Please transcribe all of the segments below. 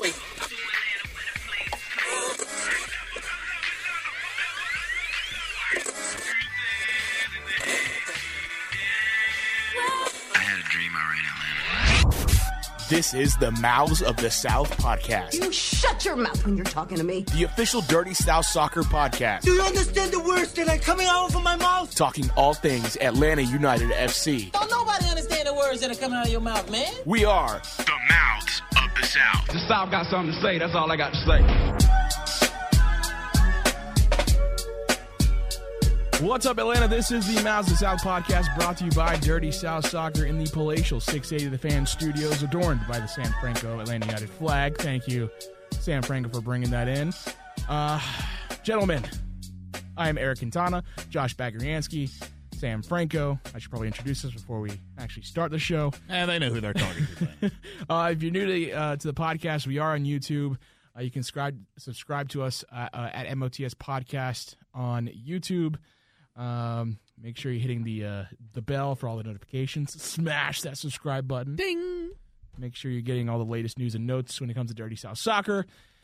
had a dream I ran Atlanta. This is the Mouths of the South podcast. You shut your mouth when you're talking to me. The official Dirty South Soccer podcast. Do you understand the words that are coming out of my mouth? Talking all things Atlanta United FC. Don't nobody understand the words that are coming out of your mouth, man. We are The Mouths of the South. The South got something to say. That's all I got to say. What's up, Atlanta? This is the Mouths of the South podcast brought to you by Dirty South Soccer in the palatial 680 The Fan Studios, adorned by the San Franco Atlanta United flag. Thank you, San Franco, for bringing that in. Gentlemen, I am Eric Quintana, Josh Bagriansky, Sam Franco. I should probably introduce us before we actually start the show. They know who they're talking to. If you're new to the podcast, we are on YouTube. You can subscribe to us at MOTS Podcast on YouTube. Make sure you're hitting the bell for all the notifications. Smash that subscribe button. Ding! Make sure you're getting all the latest news and notes when it comes to Dirty South Soccer,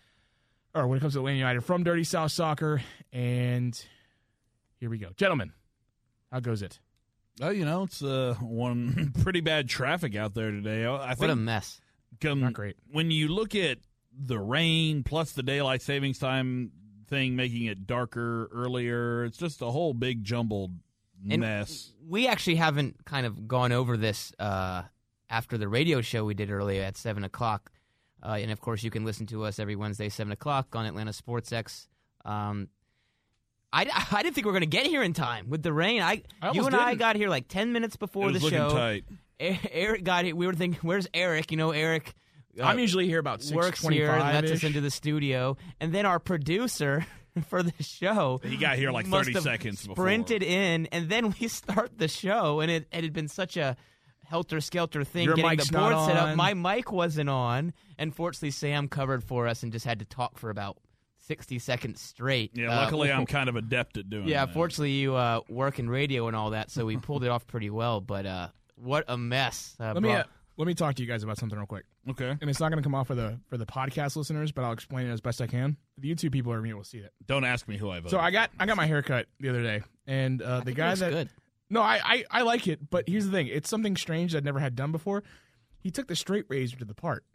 or when it comes to Atlanta United from Dirty South Soccer. And here we go. Gentlemen, how goes it? It's one pretty bad traffic out there today. I think what a mess. Not great. When you look at the rain plus the daylight savings time thing making it darker earlier, it's just a whole big jumbled mess. We actually haven't kind of gone over this after the radio show we did earlier at 7 o'clock. And, of course, you can listen to us every Wednesday, 7 o'clock on Atlanta Sports X. I didn't think we were going to get here in time with the rain. I got here like 10 minutes before the show. Tight. Eric got here. We were thinking, where's Eric? Eric... I'm usually here about 6:25. Works here, lets us into the studio, and then our producer for the show, he got here like 30 seconds before. Sprinted in, and then we start the show, and it had been such a helter-skelter thing Your getting mic's the board not set up. on. My mic wasn't on, and fortunately Sam covered for us and just had to talk for about 60 seconds straight. Yeah, luckily I'm kind of adept at doing that. Yeah, fortunately you work in radio and all that, so we pulled it off pretty well, but what a mess. Let me talk to you guys about something real quick. Okay. And it's not going to come off for the podcast listeners, but I'll explain it as best I can. The YouTube people are going to be able to see it. Don't ask me who I voted. So I got my hair cut the other day, and the guy that good. No, I like it, but here's the thing: it's something strange that I'd never had done before. He took the straight razor to the part.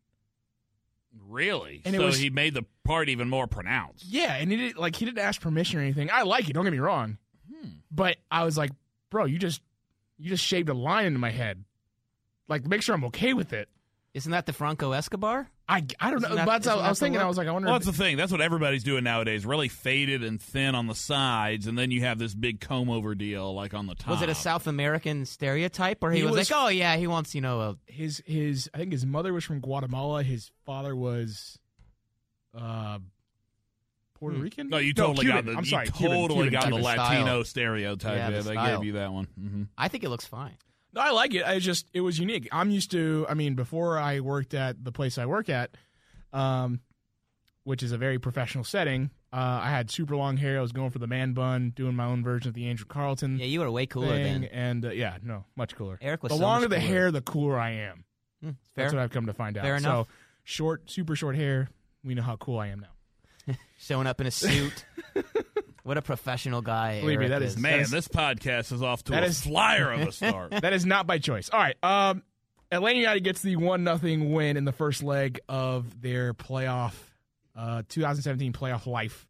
Really? And so he made the part even more pronounced. Yeah, and he didn't ask permission or anything. I like it. Don't get me wrong, but I was like, bro, you just shaved a line into my head. Like, make sure I'm okay with it. Isn't that the Franco Escobar? I don't know. But I was thinking, I was like, I wonder. Well, that's the thing. That's what everybody's doing nowadays. Really faded and thin on the sides, and then you have this big comb-over deal, like on the top. Was it a South American stereotype, or he was like, oh, yeah, he wants, his I think his mother was from Guatemala. His father was Puerto Rican? No, you totally got the Cuban got the Cuban Latino style. stereotype. Yeah, Yeah, the they style. gave you that one. Mm-hmm. I think it looks fine. No, I like it. It was unique. I'm used to, before I worked at the place I work at, which is a very professional setting, I had super long hair. I was going for the man bun, doing my own version of the Andrew Carlton Yeah, you were way cooler thing. then. And, much cooler. Eric was the so longer much the cooler. hair, the cooler I am. Fair. That's what I've come to find out. Fair enough. So, super short hair, we know how cool I am now. Showing up in a suit. What a professional guy. Believe me, Eric that is- Man, is- this podcast is off to that a is- flyer of a start. That is not by choice. All right. Atlanta United gets the 1-0 win in the first leg of their playoff, 2017 playoff life.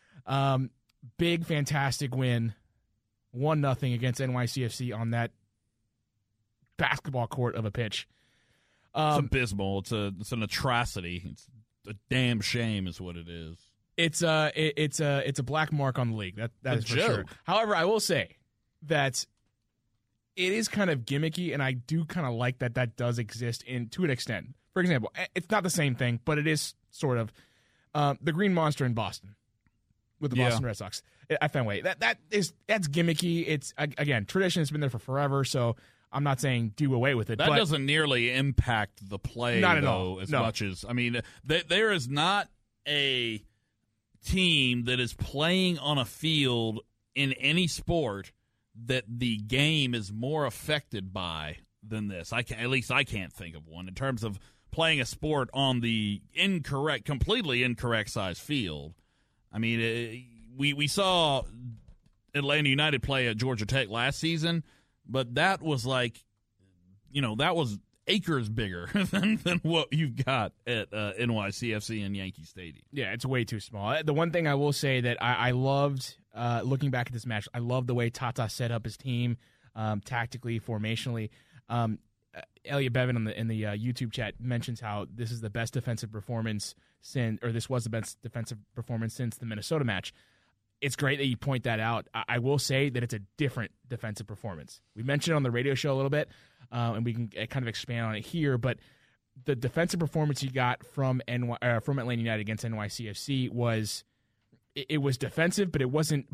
Big, fantastic win, 1-0 against NYCFC on that basketball court of a pitch. It's abysmal. It's an atrocity. It's a damn shame is what it is. It's a black mark on the league. That is for sure. However, I will say that it is kind of gimmicky, and I do kind of like that does exist to an extent. For example, it's not the same thing, but it is sort of the Green Monster in Boston with the Boston Red Sox at Fenway. That's gimmicky. It's again tradition. It's been there for forever, so I'm not saying do away with it. That but doesn't nearly impact the play, Not at though, all. as No. much as there is not a team that is playing on a field in any sport that the game is more affected by than this. At least I can't think of one in terms of playing a sport on the completely incorrect size field. I mean, we saw Atlanta United play at Georgia Tech last season, but that was that was acres bigger than what you've got at NYCFC and Yankee Stadium. Yeah, it's way too small. The one thing I will say that I loved, looking back at this match, I loved the way Tata set up his team tactically, formationally. Elliot Bevan in the YouTube chat mentions how this is the best defensive performance this was the best defensive performance since the Minnesota match. It's great that you point that out. I will say that it's a different defensive performance. We mentioned it on the radio show a little bit, and we can kind of expand on it here, but the defensive performance you got from Atlanta United against NYCFC was defensive, but it wasn't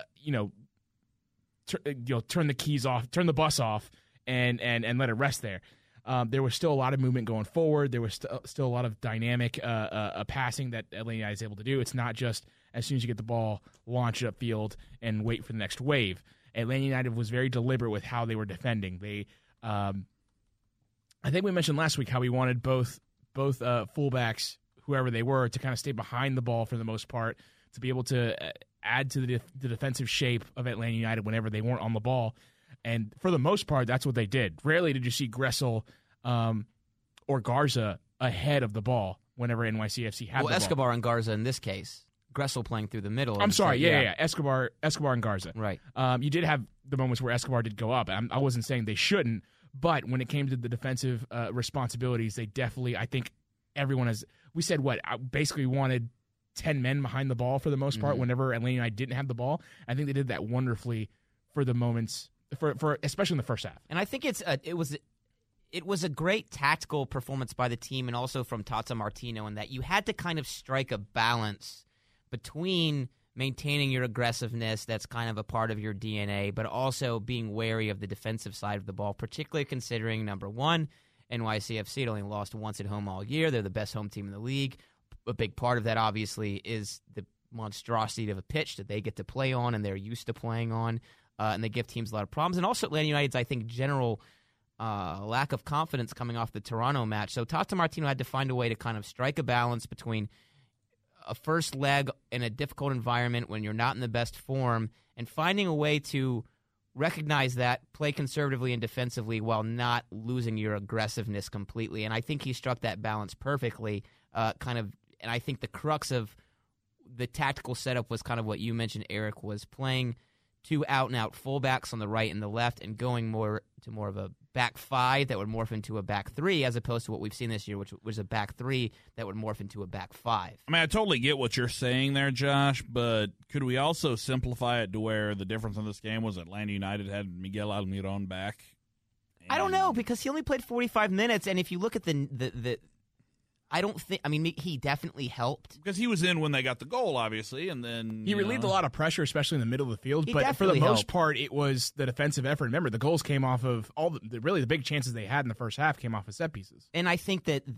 turn the keys off, turn the bus off, and let it rest there. There was still a lot of movement going forward. There was still a lot of dynamic passing that Atlanta United is able to do. It's not just as soon as you get the ball, launch it upfield and wait for the next wave. Atlanta United was very deliberate with how they were defending. They, I think we mentioned last week how we wanted both fullbacks, whoever they were, to kind of stay behind the ball for the most part, to be able to add to the defensive shape of Atlanta United whenever they weren't on the ball. And for the most part, that's what they did. Rarely did you see Gressel or Garza ahead of the ball whenever NYCFC had the ball. Well, Escobar and Garza in this case. Gressel playing through the middle. I'm sorry, yeah. Escobar and Garza. Right. You did have the moments where Escobar did go up. I wasn't saying they shouldn't, but when it came to the defensive responsibilities, they definitely, I think everyone has, we said basically wanted 10 men behind the ball for the most part whenever Atlanta United didn't have the ball. I think they did that wonderfully for the moments, for especially in the first half. And I think it was a great tactical performance by the team and also from Tata Martino in that you had to kind of strike a balance between maintaining your aggressiveness, that's kind of a part of your DNA, but also being wary of the defensive side of the ball, particularly considering, number one, NYCFC had only lost once at home all year. They're the best home team in the league. A big part of that, obviously, is the monstrosity of a pitch that they get to play on and they're used to playing on, and they give teams a lot of problems. And also Atlanta United's, I think, general lack of confidence coming off the Toronto match. So Tata Martino had to find a way to kind of strike a balance between a first leg in a difficult environment when you're not in the best form and finding a way to recognize that, play conservatively and defensively while not losing your aggressiveness completely. And I think he struck that balance perfectly, and I think the crux of the tactical setup was kind of what you mentioned, Eric, was playing two out-and-out fullbacks on the right and the left and going more of a back five that would morph into a back three as opposed to what we've seen this year, which was a back three that would morph into a back five. I mean, I totally get what you're saying there, Josh, but could we also simplify it to where the difference in this game was Atlanta United had Miguel Almiron back? I don't know, because he only played 45 minutes, and if you look at the I don't think. I mean, he definitely helped because he was in when they got the goal, obviously, and then he relieved a lot of pressure, especially in the middle of the field. He but for the definitely most part, it was the defensive effort. Remember, the goals came off of the big chances they had in the first half came off of set pieces. And I think that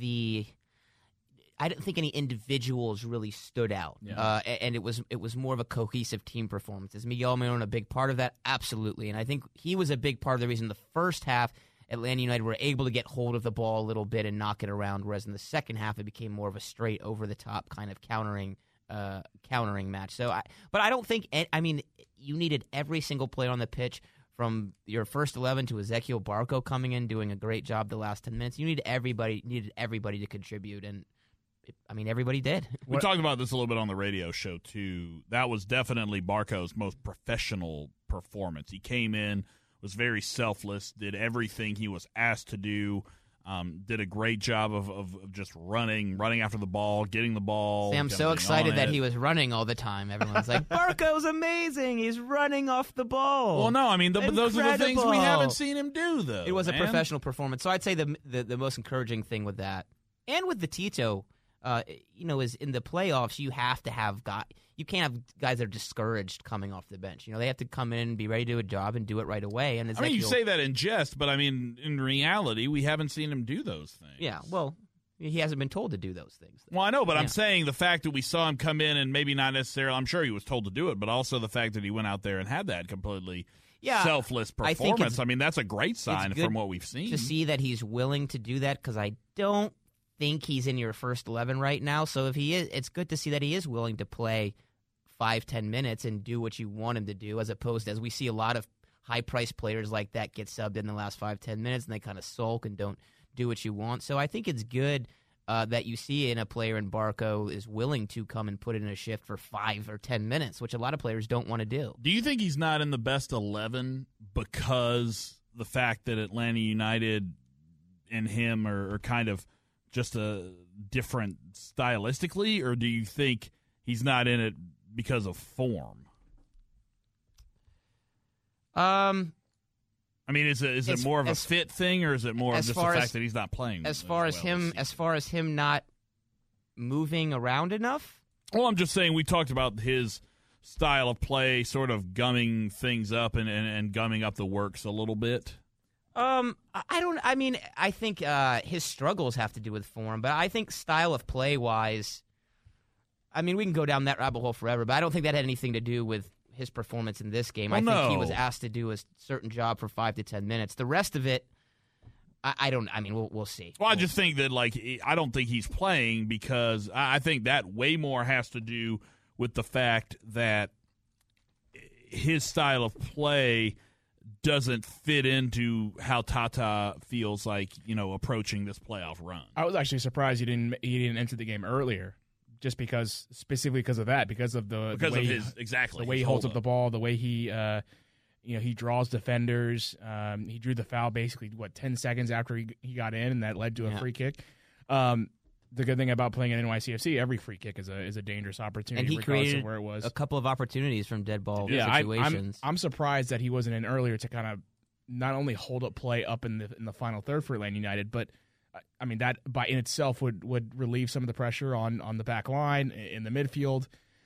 I don't think any individuals really stood out, and it was more of a cohesive team performance. Is Miguel Almiron a big part of that? Absolutely, and I think he was a big part of the reason the first half Atlanta United were able to get hold of the ball a little bit and knock it around, whereas in the second half it became more of a straight over-the-top kind of countering match. But I don't think – I mean, you needed every single player on the pitch from your first 11 to Ezequiel Barco coming in, doing a great job the last 10 minutes. You needed everybody to contribute, and everybody did. We talked about this a little bit on the radio show, too. That was definitely Barco's most professional performance. He came in – was very selfless, did everything he was asked to do, did a great job of just running after the ball, getting the ball. I'm so excited that he was running all the time. Everyone's like, Barco's amazing. He's running off the ball. Well, no, I mean, those are the things we haven't seen him do, though. It was a professional performance. So I'd say the most encouraging thing with that, and with the Tito, is in the playoffs, you have to have you can't have guys that are discouraged coming off the bench. They have to come in and be ready to do a job and do it right away. And you say that in jest, but in reality, we haven't seen him do those things. Yeah, well, he hasn't been told to do those things. Well, I know, but I'm saying the fact that we saw him come in and maybe not necessarily, I'm sure he was told to do it, but also the fact that he went out there and had that completely selfless I think performance. I mean, that's a great sign from what we've seen. To see that he's willing to do that, because I don't think he's in your first 11 right now. So if he is, it's good to see that he is willing to play 5-10 minutes and do what you want him to do, as opposed to, as we see a lot of high-priced players like that get subbed in the last 5-10 minutes and they kind of sulk and don't do what you want. So I think it's good that you see in a player in Barco is willing to come and put in a shift for 5 or 10 minutes, which a lot of players don't want to do. Do you think he's not in the best 11 because the fact that Atlanta United and him are kind of just a different stylistically, or do you think he's not in it because of form? I mean, is it more of a fit thing, or is it more of just the fact that he's not playing? As far as him not moving around enough? Well, I'm just saying we talked about his style of play, sort of gumming things up and gumming up the works a little bit. I think his struggles have to do with form, but I think style of play wise, I mean, we can go down that rabbit hole forever, but I don't think that had anything to do with his performance in this game. I think he was asked to do a certain job for 5 to 10 minutes. The rest of it, we'll see. Well, I just think that, I don't think he's playing because I think that way more has to do with the fact that his style of play doesn't fit into how Tata feels like, approaching this playoff run. I was actually surprised he didn't enter the game earlier. Just specifically because of that, because of the way he holds up the ball, the way he draws defenders. He drew the foul basically 10 seconds after he got in, and that led to a free kick. The good thing about playing at NYCFC, every free kick is a dangerous opportunity, and he regardless of where it was. A couple of opportunities from dead ball situations. I'm surprised that he wasn't in earlier to kind of not only hold up play up in the final third for Atlanta United, but I mean, that in itself would relieve some of the pressure on the back line in the midfield.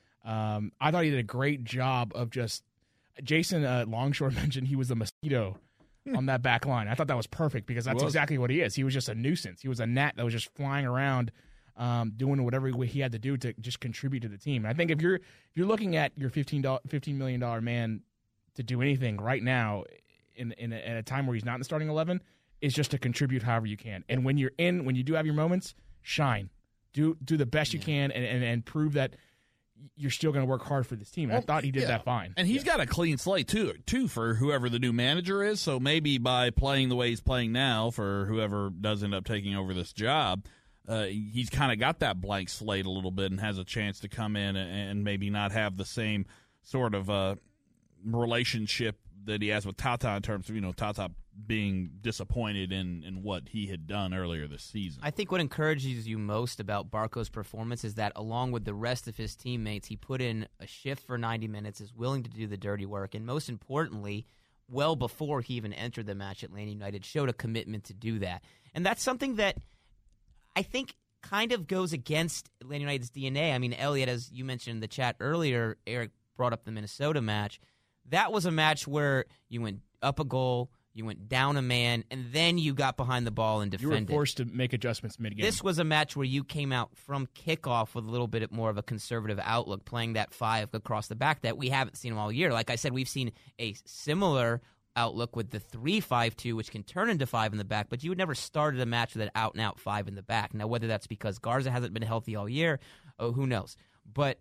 I thought he did a great job of just – Jason Longshore mentioned he was a mosquito on that back line. I thought that was perfect because that's exactly what he is. He was just a nuisance. He was a gnat that was just flying around doing whatever he had to do to just contribute to the team. And I think if you're looking at your $15 million man to do anything right now in a time where he's not in the starting 11 – is just to contribute however you can. And when you do have your moments, shine. Do the best you can and prove that you're still going to work hard for this team. And I thought he did that fine. And he's got a clean slate, too, for whoever the new manager is. So maybe by playing the way he's playing now for whoever does end up taking over this job, he's kind of got that blank slate a little bit and has a chance to come in and maybe not have the same sort of relationship that he has with Tata in terms of, Tata being disappointed in what he had done earlier this season. I think what encourages you most about Barco's performance is that along with the rest of his teammates, he put in a shift for 90 minutes, is willing to do the dirty work, and most importantly, well before he even entered the match, Atlanta United showed a commitment to do that. And that's something that I think kind of goes against Atlanta United's DNA. I mean, Elliot, as you mentioned in the chat earlier, Eric brought up the Minnesota match. That was a match where you went up a goal, you went down a man, and then you got behind the ball and defended. You were forced to make adjustments mid-game. This was a match where you came out from kickoff with a little bit more of a conservative outlook, playing that 5 across the back that we haven't seen all year. Like I said, we've seen a similar outlook with the 3-5-2, which can turn into 5 in the back, but you would never started a match with an out-and-out 5 in the back. Now, whether that's because Garza hasn't been healthy all year, who knows? But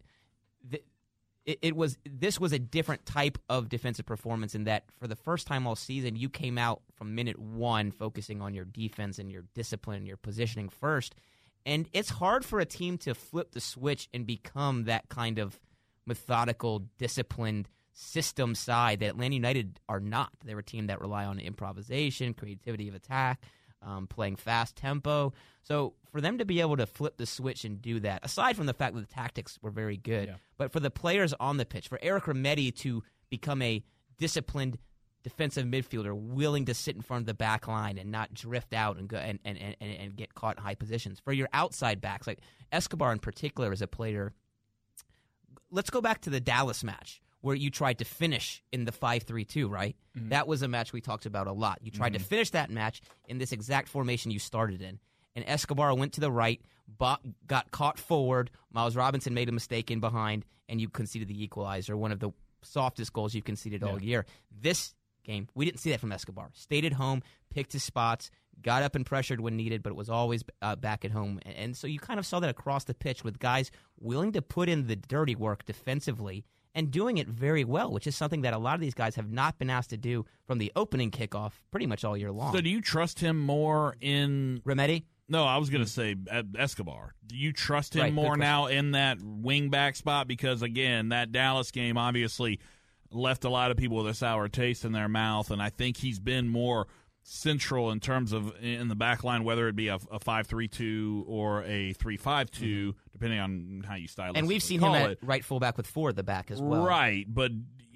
this was a different type of defensive performance in that for the first time all season, you came out from minute 1 focusing on your defense and your discipline and your positioning first. And it's hard for a team to flip the switch and become that kind of methodical, disciplined system side that Atlanta United are not. They're a team that rely on improvisation, creativity of attack, playing fast tempo. So for them to be able to flip the switch and do that, aside from the fact that the tactics were very good, but for the players on the pitch, for Eric Remedi to become a disciplined defensive midfielder willing to sit in front of the back line and not drift out and go and get caught in high positions, for your outside backs, like Escobar in particular is a player. Let's go back to the Dallas match where you tried to finish in the 5-3-2, right? Mm-hmm. That was a match we talked about a lot. You tried to finish that match in this exact formation you started in. And Escobar went to the right, got caught forward. Miles Robinson made a mistake in behind, and you conceded the equalizer, one of the softest goals you've conceded all year. This game. We didn't see that from Escobar. Stayed at home, picked his spots, got up and pressured when needed, but it was always back at home. And so you kind of saw that across the pitch with guys willing to put in the dirty work defensively and doing it very well, which is something that a lot of these guys have not been asked to do from the opening kickoff pretty much all year long. So do you trust him more in Remedi? No, I was going to say Escobar. Do you trust him more now in that wing-back spot? Because, again, that Dallas game obviously left a lot of people with a sour taste in their mouth, and I think he's been more central in terms of in the back line, whether it be a 5-3-2 or a 3-5-2, depending on how you stylistically And we've seen him at right fullback with 4 at the back as well. Right, but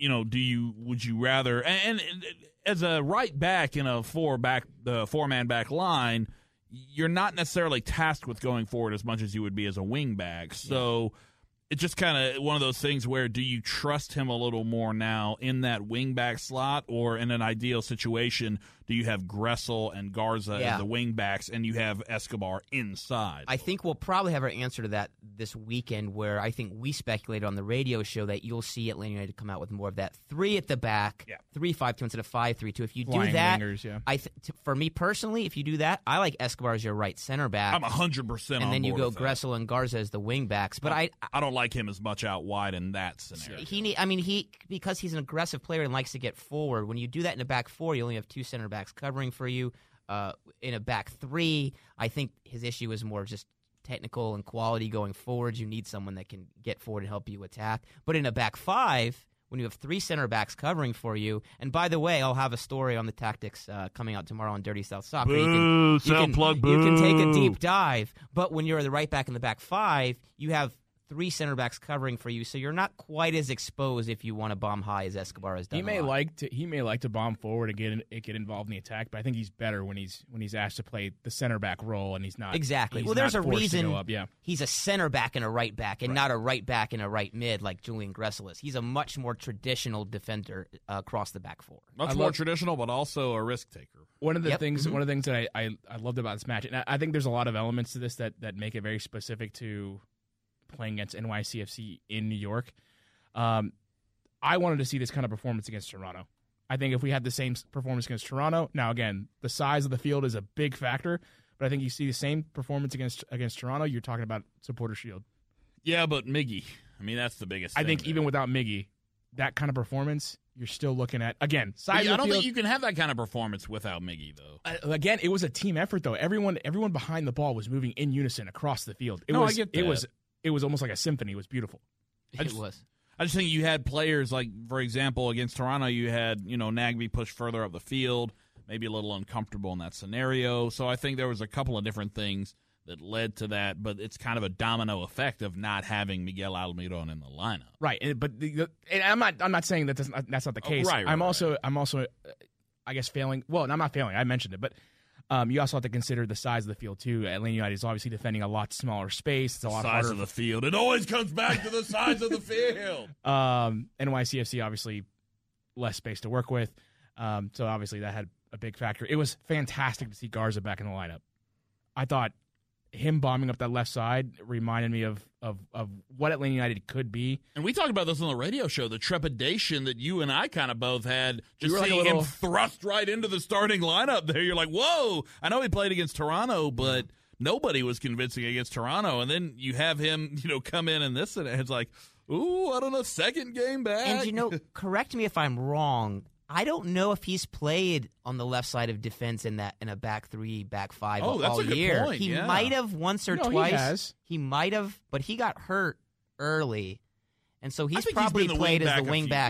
would you rather and as a right back in a four-man back line, you're not necessarily tasked with going forward as much as you would be as a wing back. So it's just kind of one of those things where do you trust him a little more now in that wing back slot, or in an ideal situation, do you have Gressel and Garza as the wing backs and you have Escobar inside? I think we'll probably have our answer to that this weekend, where I think we speculated on the radio show that you'll see Atlanta United come out with more of that 3 at the back, 3-5-2 instead of 5-3-2. If you do that, wingers, for me personally, if you do that, I like Escobar as your right center back. I'm 100% on and then you go with Gressel and Garza as the wing backs. But I don't like him as much out wide in that scenario. Because he's an aggressive player and likes to get forward. When you do that in a back 4, you only have 2 center backs covering for you. In a back 3, I think his issue is more just technical and quality going forward. You need someone that can get forward and help you attack. But in a back 5, when you have 3 center backs covering for you, and by the way, I'll have a story on the tactics coming out tomorrow on Dirty South Soccer. You can take a deep dive. But when you're the right back in the back 5, you have 3 center backs covering for you, so you're not quite as exposed if you want to bomb high as Escobar has done. He may like to bomb forward and get involved in the attack, but I think he's better when he's asked to play the center back role and he's not exactly. He's well, there's a reason he's a center back and a right back, and not a right back and a right mid like Julian Gressel is. He's a much more traditional defender across the back 4. Much more traditional, but also a risk taker. One of the things that I loved about this match, and I think there's a lot of elements to this that make it very specific to playing against NYCFC in New York. I wanted to see this kind of performance against Toronto. I think if we had the same performance against Toronto, now again, the size of the field is a big factor, but I think you see the same performance against Toronto, you're talking about supporter shield. Yeah, but Miggy, that's the biggest thing. I think even without Miggy, that kind of performance, you're still looking at, again, size of the field. I don't think you can have that kind of performance without Miggy, though. Again, it was a team effort, though. Everyone behind the ball was moving in unison across the field. I get that. It was almost like a symphony. It was beautiful. I just think you had players like, for example, against Toronto, you had, Nagbe push further up the field, maybe a little uncomfortable in that scenario. So I think there was a couple of different things that led to that, but it's kind of a domino effect of not having Miguel Almiron in the lineup. Right, but I'm not saying that that's not the case. Right, I'm also I guess failing. Well, I'm not failing. I mentioned it, but you also have to consider the size of the field, too. Atlanta United is obviously defending a lot smaller space. It's a lot harder. Size of the field. It always comes back to the size of the field. NYCFC, obviously, less space to work with. So, obviously, that had a big factor. It was fantastic to see Garza back in the lineup. I thought him bombing up that left side reminded me of what Atlanta United could be. And we talked about this on the radio show, the trepidation that you and I kind of both had, just seeing him thrust right into the starting lineup there. You're like, whoa, I know he played against Toronto, but nobody was convincing against Toronto. And then you have him, come in this, and it's like, ooh, I don't know, second game back. And, correct me if I'm wrong, I don't know if he's played on the left side of defense in a back 3, back 5 all that's a good year. point. He might have once or twice. He has. He might have, but he got hurt early, and so he's he's probably been played as the wing back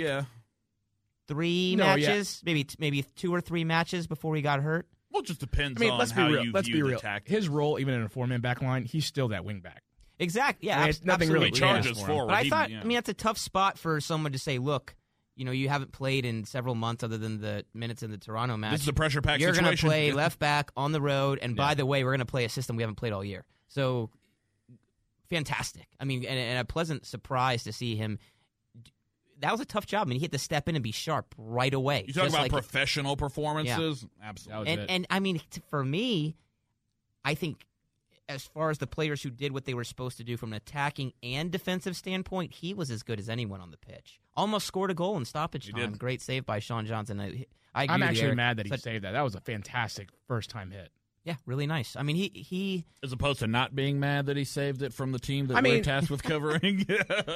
3 matches, maybe 2 or 3 matches before he got hurt. Well, it just depends on how you view the tactics. His role, even in a 4-man back line, he's still that wing back. Exactly. Yeah, nothing really charges forward. But I thought, that's a tough spot for someone to say, look, you haven't played in several months other than the minutes in the Toronto match. This is a pressure pack situation. You're going to play left left back on the road, and by the way, we're going to play a system we haven't played all year. So, fantastic. And a pleasant surprise to see him. That was a tough job. He had to step in and be sharp right away. You talk about professional performances? Yeah. Absolutely. And for me, I think as far as the players who did what they were supposed to do from an attacking and defensive standpoint, he was as good as anyone on the pitch. Almost scored a goal in stoppage time. Great save by Sean Johnson. I agree I'm with you, actually Eric. mad that he But- saved that. That was a fantastic first-time hit. Yeah, really nice. I mean, he As opposed to not being mad that he saved it from the team that I we're mean- tasked with covering.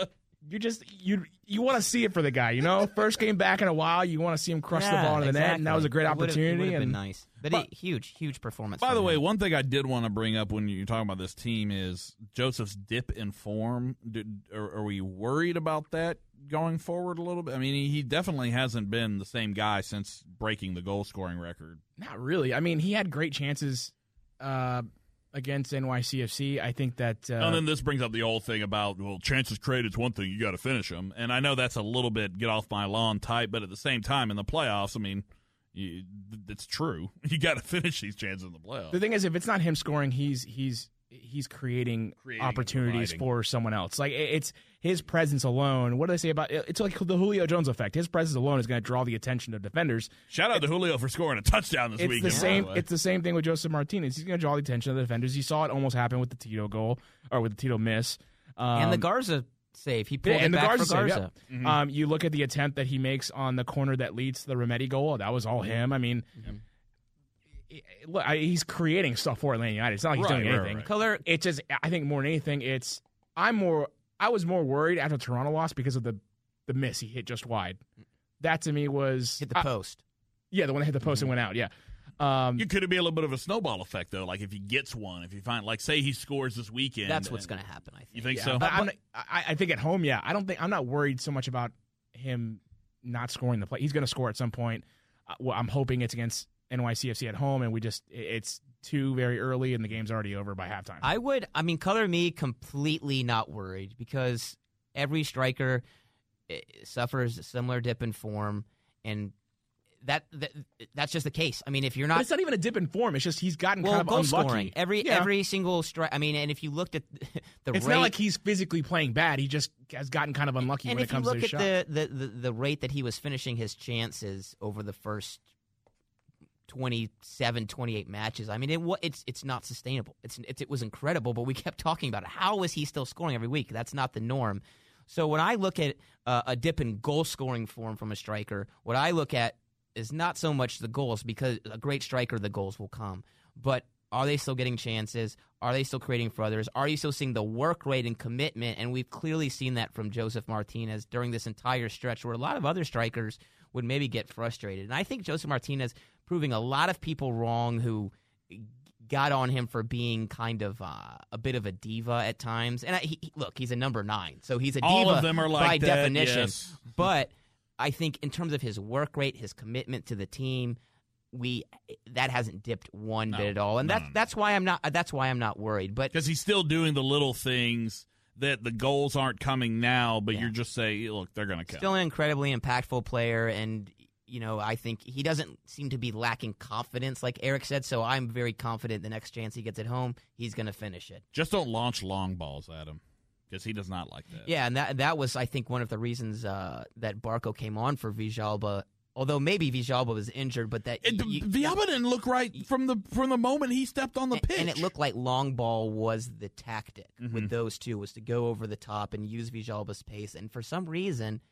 You want to see it for the guy, you know? First game back in a while, you want to see him crush the ball into the net, and that was a great opportunity. It would have and been nice. But huge performance. By from the way, him. one thing I did want to bring up when you're talking about this team is Joseph's dip in form. Are we worried about that going forward a little bit? I mean, he definitely hasn't been the same guy since breaking the goal-scoring record. Not really. I mean, he had great chances against NYCFC. I think that. And then this brings up the old thing about, well, chances created is one thing, you got to finish them. And I know that's a little bit get off my lawn type, but at the same time, in the playoffs, I mean, it's true. You got to finish these chances in the playoffs. The thing is, if it's not him scoring, he's creating opportunities for someone else. Like it's his presence alone. What do they say about it? It's like the Julio Jones effect. His presence alone is going to draw the attention of defenders. Shout out to Julio for scoring a touchdown this weekend. It's the same thing with Joseph Martinez. He's going to draw the attention of the defenders. You saw it almost happen with the Tito goal or with the Tito miss. And the Garza save. He pulled it back for Garza. Save, yeah. You look at the attempt that he makes on the corner that leads to the Remedi goal. That was all him. I mean, look, he's creating stuff for Atlanta United. It's not like he's doing anything. Right. Color. It's just, I think more than anything, I was more worried after Toronto lost because of the miss he hit just wide. That to me was Hit the post. Yeah, the one that hit the post and went out. Yeah. Could it be a little bit of a snowball effect though? Like if he gets one, if you find, like, say he scores this weekend, That's what's going to happen. I think. You think Yeah, so? but I think at home, yeah. I'm not worried so much about him not scoring the play. He's going to score at some point. I'm hoping it's against NYCFC at home, and it's too very early, and the game's already over by halftime. Color me completely not worried because every striker suffers a similar dip in form, and that's just the case. I mean, if you're not, but it's not even a dip in form. It's just he's gotten kind of goal unlucky. scoring every single strike. I mean, and if you looked at the it's rate, not like he's physically playing bad. He just has gotten kind of unlucky when it comes to his shot. And if you look at the rate that he was finishing his chances over the first 27, 28 matches, I mean, it's not sustainable. It was incredible, but we kept talking about it. How is he still scoring every week? That's not the norm. So when I look at a dip in goal scoring form from a striker, what I look at is not so much the goals, because a great striker, the goals will come. But are they still getting chances? Are they still creating for others? Are you still seeing the work rate and commitment? And we've clearly seen that from Joseph Martinez during this entire stretch, where a lot of other strikers would maybe get frustrated. And I think Joseph Martinez proving a lot of people wrong who got on him for being kind of a bit of a diva at times. And look, he's a number 9, so he's a diva All of them are like by that, definition. yes. But I think in terms of his work rate, his commitment to the team, that hasn't dipped one bit at all, and that's why I'm not worried. But because he's still doing the little things that the goals aren't coming now, but you're just saying, look, they're going to come. Still an incredibly impactful player, and I think he doesn't seem to be lacking confidence, like Eric said. So I'm very confident the next chance he gets at home, he's going to finish it. Just don't launch long balls at him, because he does not like that. Yeah, and that was, I think, one of the reasons that Barco came on for Villalba. Although maybe Villalba was injured, but Villalba didn't look right from the moment he stepped on the pitch. And it looked like long ball was the tactic with those two, was to go over the top and use Villalba's pace. And for some reason,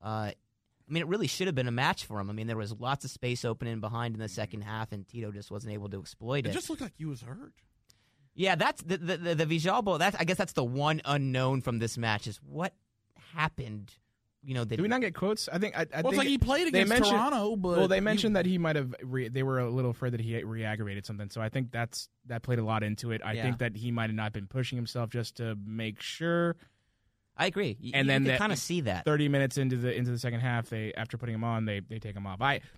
it really should have been a match for him. I mean, there was lots of space opening behind in the second half, and Tito just wasn't able to exploit it. It just looked like he was hurt. Yeah, that's the Villalba. I guess that's the one unknown from this match is what happened. Did we not get quotes? I think. It's like he played against Toronto, but they mentioned that he might have. They were a little afraid that he re-aggravated something. So I think that played a lot into it. I think that he might have not been pushing himself just to make sure. I agree, and then kind of see that 30 minutes into the second half, after putting him on, they take him off.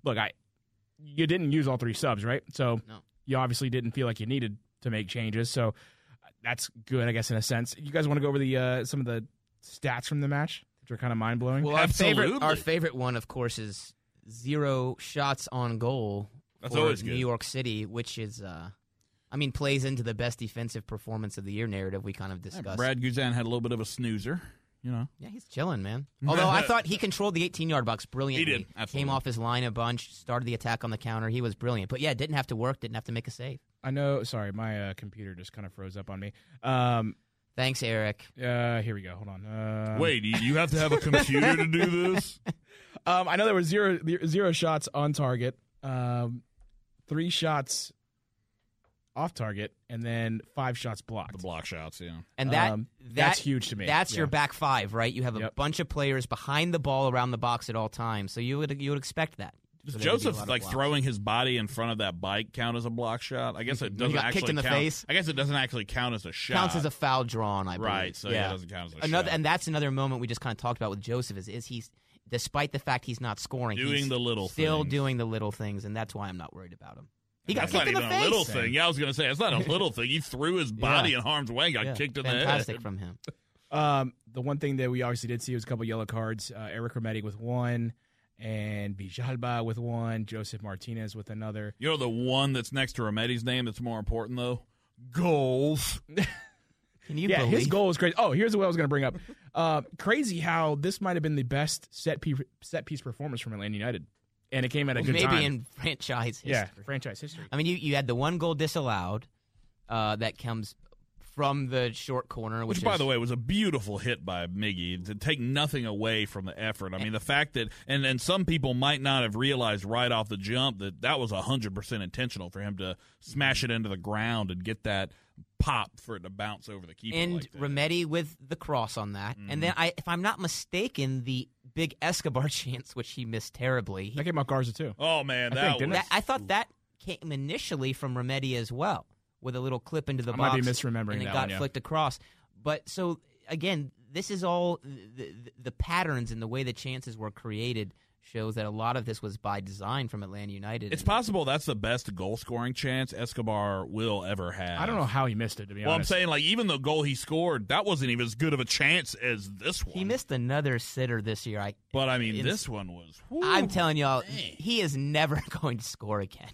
You didn't use all 3 subs, right? So you obviously didn't feel like you needed to make changes. So that's good, I guess, in a sense. You guys want to go over the some of the stats from the match, which are kind of mind blowing? Well, our favorite one, of course, is 0 shots on goal for New York City, which is, plays into the best defensive performance of the year narrative we kind of discussed. Brad Guzan had a little bit of a snoozer, Yeah, he's chilling, man. Although I thought he controlled the 18-yard box brilliantly. He did, absolutely. Came off his line a bunch, started the attack on the counter. He was brilliant. But, didn't have to work, didn't have to make a save. I know. Sorry, my computer just kind of froze up on me. Thanks, Eric. Here we go. Hold on. Wait, you have to have a computer to do this? I know there were zero shots on target. 3 shots off target, and then 5 shots blocked. The block shots, yeah. And that's huge to me. That's your Yeah. back five, right? You have a Yep. bunch of players behind the ball around the box at all times, so you would expect that. Does So there would be a Joseph lot of like blocks. throwing his body in front of that bike count as a block shot? I guess it doesn't got actually kicked in the count. face? I guess it doesn't actually count as a shot. Counts as a foul drawn, I believe. Right, so yeah, it doesn't count as a another, shot. And that's another moment we just kind of talked about with Joseph is he's, despite the fact he's not scoring, Doing he's the little still things. doing the little things, and that's why I'm not worried about him. He got That's kicked not in the even face. a little thing. Yeah, I was going to say, it's not a little thing. He threw his body in harm's way and got Yeah, kicked in fantastic the head. from him. The one thing that we obviously did see was a couple yellow cards. Eric Remedi with 1, and Villalba with 1, Joseph Martinez with another. You know the one that's next to Remedi's name that's more important, though? Goals. Can you Yeah, believe his goal was crazy. Oh, here's what I was going to bring up. Crazy how this might have been the best set piece performance from Atlanta United, and it came at a good maybe time. in franchise history? Yeah, franchise history. I mean, you had the one goal disallowed that comes from the short corner, Which, by the way, was a beautiful hit by Miggy to take nothing away from the effort. I mean, the fact that, and some people might not have realized right off the jump that was 100% intentional for him to smash it into the ground and get that pop for it to bounce over the keeper. and like that. Remedi with the cross on that, and then if I'm not mistaken, the big Escobar chance, which he missed terribly. That came out Garza too. Oh, man, I that think, was. didn't it? I thought that came initially from Remedi as well, with a little clip into the I box. might be misremembering and it that got one, yeah. flicked across. But so again, this is all the patterns and the way the chances were created shows that a lot of this was by design from Atlanta United. It's possible that's the best goal-scoring chance Escobar will ever have. I don't know how he missed it, to be Well, honest. I'm saying, like, even the goal he scored, that wasn't even as good of a chance as this one. He missed another sitter this year. But, I mean, this one was... I'm telling y'all, he is never going to score again.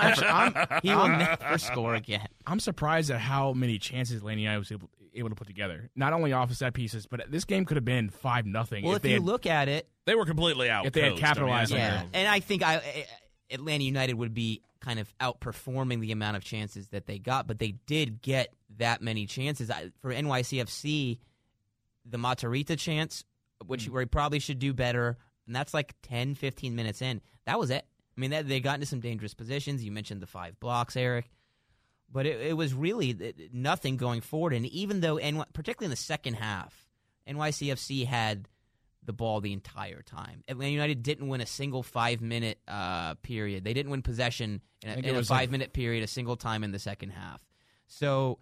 I'm He will never score again. I'm surprised at how many chances Atlanta United was able to put together. Not only off of set pieces, but this game could have been 5-0. Well, if you look at it, They were completely out. If they had capitalized on yeah, and I think Atlanta United would be kind of outperforming the amount of chances that they got, but they did get that many chances. For NYCFC, the Matarrita chance, where he probably should do better, and that's like 10, 15 minutes in. That was it. I mean, they got into some dangerous positions. You mentioned the 5 blocks, Eric. But it was really nothing going forward. And even though, particularly in the second half, NYCFC had the ball the entire time. Atlanta United didn't win a single 5-minute period. They didn't win possession in a 5-minute period a single time in the second half. So,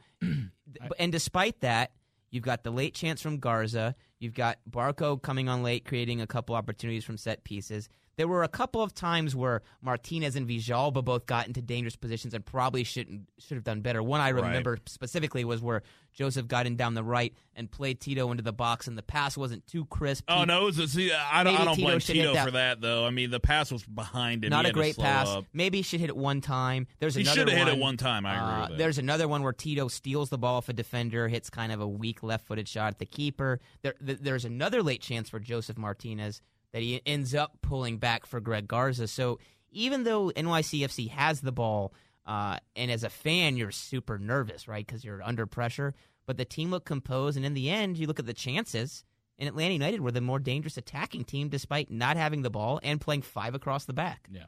and despite that, you've got the late chance from Garza. You've got Barco coming on late, creating a couple opportunities from set pieces. There were a couple of times where Martinez and Villalba both got into dangerous positions and probably should have done better. One I remember specifically was where Joseph got in down the right and played Tito into the box, and the pass wasn't too crisp. Oh, no. I don't Tito blame should hit Tito that. for that, though. I mean, the pass was behind him. Not He a had to great slow pass. up. Maybe he should hit it one time. There's He another should have hit one. it one time. I agree with that. There's another one where Tito steals the ball off a defender, hits kind of a weak left-footed shot at the keeper. There's another late chance for Joseph Martinez that he ends up pulling back for Greg Garza. So even though NYCFC has the ball, and as a fan you're super nervous, right, because you're under pressure, but the team looked composed, and in the end you look at the chances, and Atlanta United were the more dangerous attacking team despite not having the ball and playing 5 across the back. Yeah.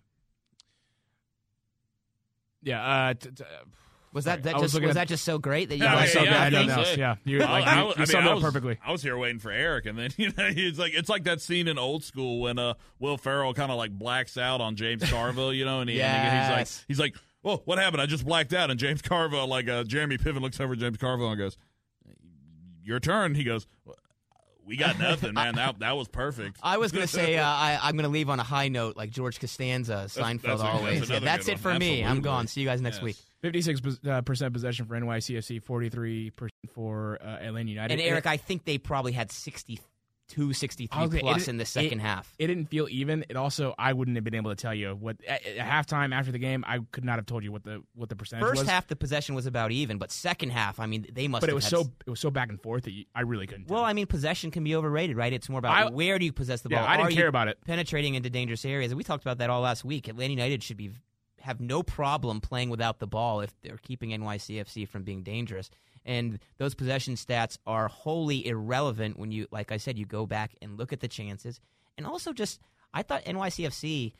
Yeah. Was that I was looking at- just so great that you Yeah, guys yeah, saw yeah, that? I nothing think else. so. Yeah, you I summed it I up was- perfectly. I was here waiting for Eric, and then it's like that scene in Old School when Will Ferrell kind of like blacks out on James Carville, and Yes. he's like, "Oh, what happened? I just blacked out." And James Carville, Jeremy Piven, looks over at James Carville and goes, "Your turn." He goes, "We got nothing, man. That was perfect." I was going to say I'm going to leave on a high note like George Costanza, Seinfeld always. that's another That's good it for one. me. I'm Absolutely. gone. See you guys next Yes. week. 56% possession for NYCFC, 43% for Atlanta United. And Eric, I think they probably had 62, 63 Okay, plus in the second half. It didn't feel even. It also, I wouldn't have been able to tell you what at halftime after the game. I could not have told you what the percentage was. First half, the possession was about even, but second half, I mean, they must. But have it was so back and forth that I really couldn't. Well, tell. I mean, possession can be overrated, right? It's more about where do you possess the ball. Yeah, I didn't Are care you about it. penetrating into dangerous areas, and we talked about that all last week. Atlanta United should have no problem playing without the ball if they're keeping NYCFC from being dangerous. And those possession stats are wholly irrelevant when you, like I said, you go back and look at the chances. And also I thought NYCFC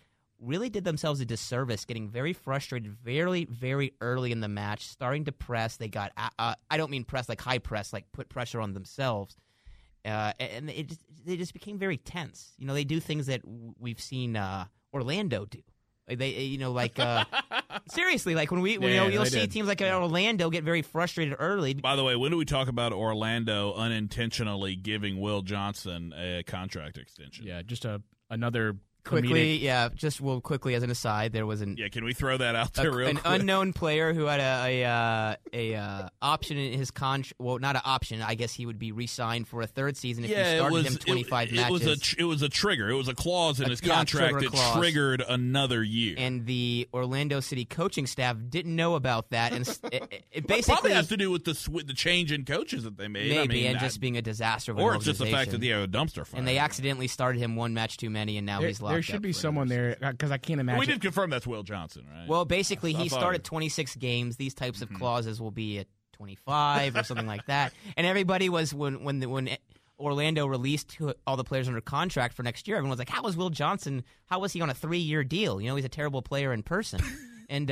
really did themselves a disservice, getting very frustrated very, very early in the match, starting to press. They got, I don't mean press like high press, like put pressure on themselves. And they just became very tense. They do things that we've seen Orlando do. They, seriously, like when you'll see teams like Orlando get very frustrated early. By the way, when do we talk about Orlando unintentionally giving Will Johnson a contract extension? Yeah, just another quickly, comedic. Quickly as an aside, there was can we throw that out there real quick? An unknown player who had a option in his contract. Well, not an option. I guess he would be re-signed for a third season if you started him 25 matches. It was a trigger. It was a clause in his contract that triggered another year. And the Orlando City coaching staff didn't know about that, and it basically probably has to do with the change in coaches that they made. Maybe, just being a disaster of an or it's just the fact that organization. they have a dumpster fire. And they accidentally started him one match too many, and now he's locked up. There should be someone there, because I can't imagine. We did confirm that's Will Johnson, right? Well, basically, he started 26 games. These types of clauses will be at 25 or something like that. And everybody was, when Orlando released all the players under contract for next year, everyone was like, how was Will Johnson, how was he on a 3-year deal? He's a terrible player in person. And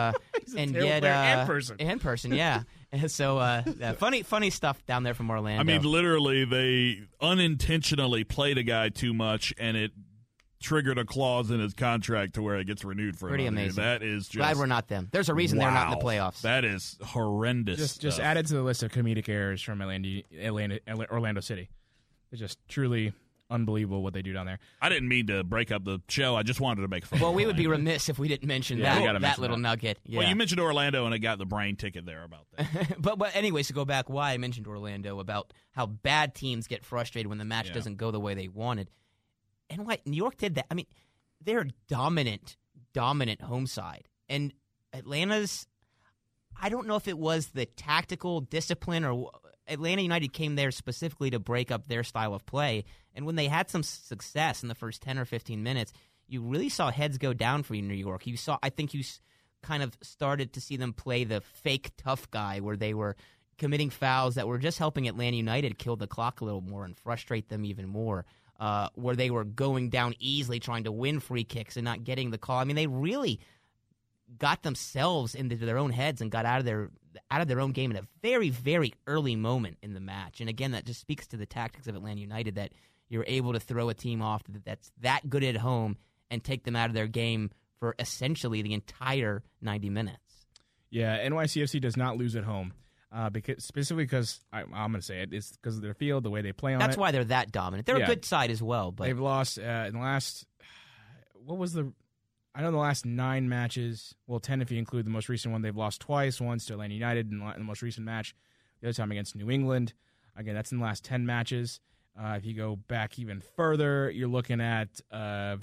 in person, yeah. And so funny stuff down there from Orlando. I mean, literally, they unintentionally played a guy too much, and it triggered a clause in his contract to where it gets renewed for pretty another amazing. Year. That is just glad we're not them. There's a reason they're not in the playoffs. That is horrendous. Just added to the list of comedic errors from Orlando City. It's just truly unbelievable what they do down there. I didn't mean to break up the show. I just wanted to make fun. Well, we would be remiss if we didn't mention that little nugget. Yeah. Well, you mentioned Orlando, and I got the brain ticket there about that. but anyways, to go back, why I mentioned Orlando, about how bad teams get frustrated when the match doesn't go the way they wanted. And New York did that. I mean, they're dominant home side. And Atlanta's, I don't know if it was the tactical discipline or Atlanta United came there specifically to break up their style of play. And when they had some success in the first 10 or 15 minutes, you really saw heads go down for New York. I think you kind of started to see them play the fake tough guy where they were committing fouls that were just helping Atlanta United kill the clock a little more and frustrate them even more. Where they were going down easily, trying to win free kicks and not getting the call. I mean, they really got themselves into their own heads and got out of their own game at a very, very early moment in the match. And again, that just speaks to the tactics of Atlanta United, that you're able to throw a team off that's that good at home and take them out of their game for essentially the entire 90 minutes. Yeah, NYCFC does not lose at home. Because I'm going to say it's because of their field, the way they play on That's why they're that dominant. They're a good side as well. But they've lost in the last, I know the last 9 matches, 10 if you include the most recent one, they've lost twice. Once to Atlanta United in the most recent match, the other time against New England. Again, that's in the last 10 matches. If you go back even further, you're looking at I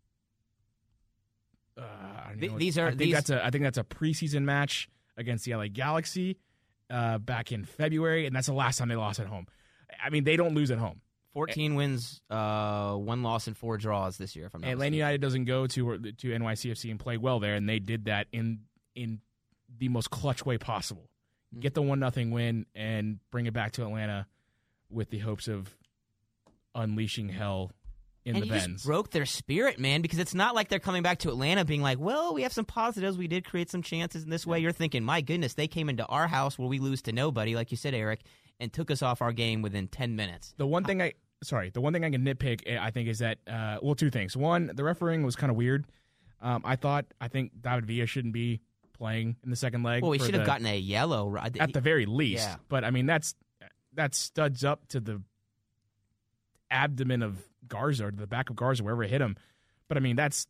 think that's a preseason match against the LA Galaxy. Back in February, and that's the last time they lost at home. I mean, they don't lose at home. 14 wins, 1 loss, and 4 draws this year. If I'm not Atlanta United doesn't go to NYCFC and play well there, and they did that in the most clutch way possible. Get the 1-0 win and bring it back to Atlanta with the hopes of unleashing hell in the Benz. Just broke their spirit, man, because it's not like they're coming back to Atlanta being like, well, we have some positives. We did create some chances in this way. You're thinking, my goodness, they came into our house where we lose to nobody, like you said, Eric, and took us off our game within 10 minutes. The one thing I can nitpick, I think, is that, 2 things. One, the refereeing was kind of weird. I think David Villa shouldn't be playing in the second leg. Well, he should have gotten a yellow. At the very least. Yeah. But, I mean, that studs up to the abdomen of Garza, or the back of Garza, wherever it hit him. But I mean, that's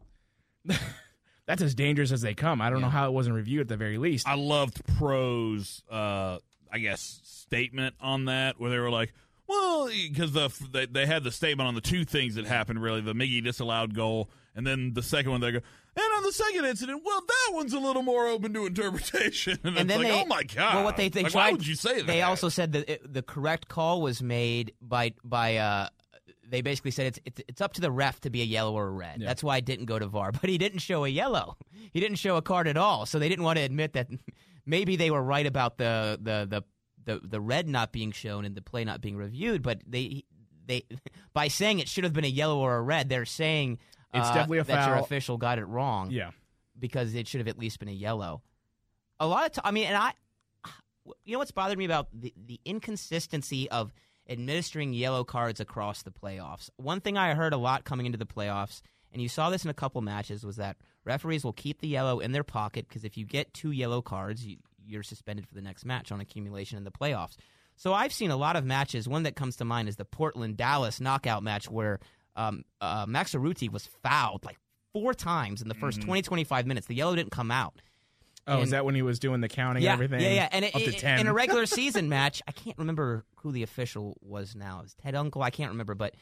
as dangerous as they come. I don't know how it wasn't reviewed at the very least. I loved Pro's, statement on that, where they were like, well, because they had the statement on the 2 things that happened, really, the Miggy disallowed goal, and then the second one, they go, and on the second incident, well, that one's a little more open to interpretation. And it's then like, oh my God. Well, what they tried, why would you say that? They also said that the correct call was made by they basically said it's up to the ref to be a yellow or a red. Yeah. That's why it didn't go to VAR. But he didn't show a yellow. He didn't show a card at all. So they didn't want to admit that maybe they were right about the red not being shown and the play not being reviewed. But they by saying it should have been a yellow or a red, they're saying It's definitely a that your foul. official got it wrong. Yeah. Because it should have at least been a yellow. A lot of you know what's bothered me about the inconsistency of administering yellow cards across the playoffs. One thing I heard a lot coming into the playoffs, and you saw this in a couple matches, was that referees will keep the yellow in their pocket because if you get 2 yellow cards, you're suspended for the next match on accumulation in the playoffs. So I've seen a lot of matches. One that comes to mind is the Portland-Dallas knockout match where Max Cerruti was fouled like 4 times in the first 20-25 minutes. The yellow didn't come out. Oh, is that when he was doing the counting and everything? Yeah. And up to 10. in a regular season match, I can't remember who the official was now. It was Ted Unkel? I can't remember. But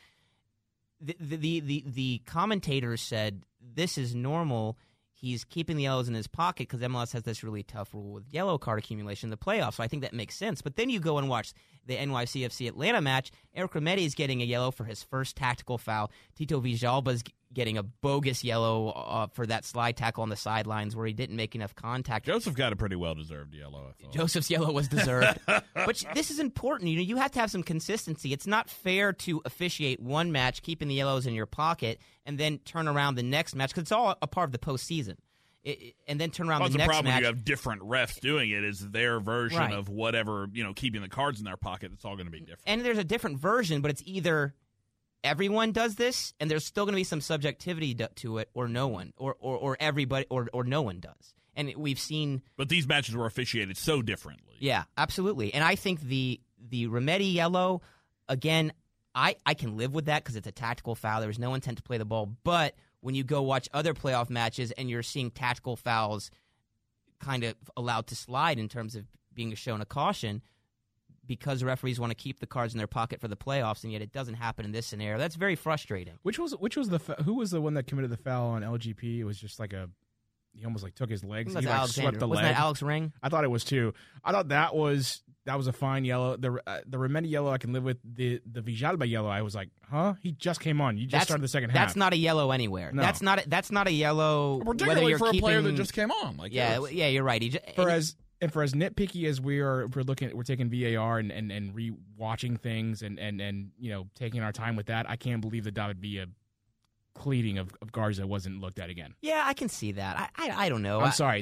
the commentators said this is normal. He's keeping the yellows in his pocket because MLS has this really tough rule with yellow card accumulation in the playoffs. So I think that makes sense. But then you go and watch the NYCFC Atlanta match. Eric Remedi is getting a yellow for his first tactical foul. Tito Villalba's getting a bogus yellow for that slide tackle on the sidelines where he didn't make enough contact. Joseph got a pretty well-deserved yellow, I thought. Joseph's yellow was deserved. But this is important. You have to have some consistency. It's not fair to officiate one match, keeping the yellows in your pocket, and then turn around the next match, because it's all a part of the postseason. And then turn around the next match. The problem when you have different refs doing it is their version of whatever, keeping the cards in their pocket. It's all going to be different. And there's a different version, but it's either everyone does this, and there's still going to be some subjectivity to it, or no one, or everybody, or no one does. And we've seen. But these matches were officiated so differently. Yeah, absolutely. And I think the Remedi yellow, again, I can live with that because it's a tactical foul. There was no intent to play the ball. But when you go watch other playoff matches and you're seeing tactical fouls kind of allowed to slide in terms of being shown a caution, because referees want to keep the cards in their pocket for the playoffs, and yet it doesn't happen in this scenario. That's very frustrating. Who was the one that committed the foul on LGP? It was just like he almost like took his legs. He like swept the leg. Wasn't that Alex Ring? I thought it was too. I thought that was a fine yellow. The Remedi yellow I can live with. The Villalba yellow I was like, huh? He just came on. You just started the second half. That's not a yellow anywhere. No. That's not a yellow. Particularly for a player that just came on. Yeah, you're right. For as nitpicky as we're taking VAR and re-watching things and taking our time with that. I can't believe that would be a pleading of Garza wasn't looked at again. Yeah, I can see that. I don't know. I'm sorry.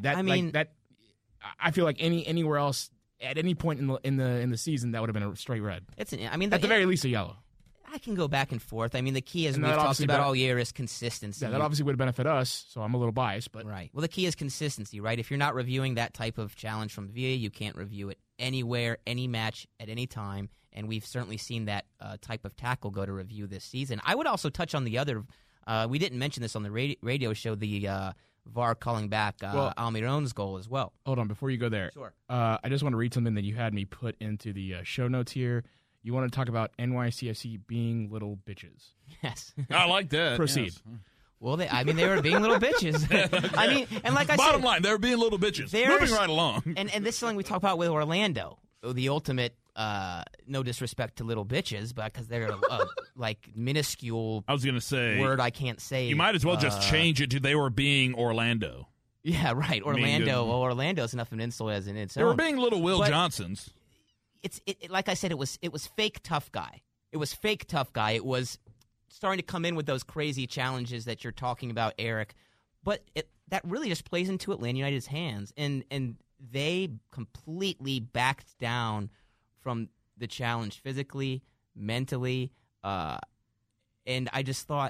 I feel like anywhere else at any point in the season that would have been a straight red. At the very least a yellow. I can go back and forth. I mean, the key, as we've talked about all year, is consistency. Yeah, that obviously would benefit us, so I'm a little biased. But right. Well, the key is consistency, right? If you're not reviewing that type of challenge from VA, you can't review it anywhere, any match, at any time, and we've certainly seen that type of tackle go to review this season. I would also touch on the other we didn't mention this on the radio show, the VAR calling back Almiron's goal as well. Hold on, before you go there. Sure. I just want to read something that you had me put into the show notes here. You want to talk about NYCFC being little bitches. Yes. I like that. Proceed. Yes. Well, they were being little bitches. I mean, and like I said, bottom line, they were being little bitches. Moving right along. And this is something we talk about with Orlando, the ultimate, no disrespect to little bitches, but because they're like minuscule. I was going to say word I can't say. You might as well just change it to they were being Orlando. Yeah, right. Orlando. Well, Orlando's enough of an insult as in its own. They were being little Will Johnsons. It's like I said, it was fake tough guy. It was fake tough guy. It was starting to come in with those crazy challenges that you're talking about, Eric. But that really just plays into Atlanta United's hands, and they completely backed down from the challenge physically, mentally, and I just thought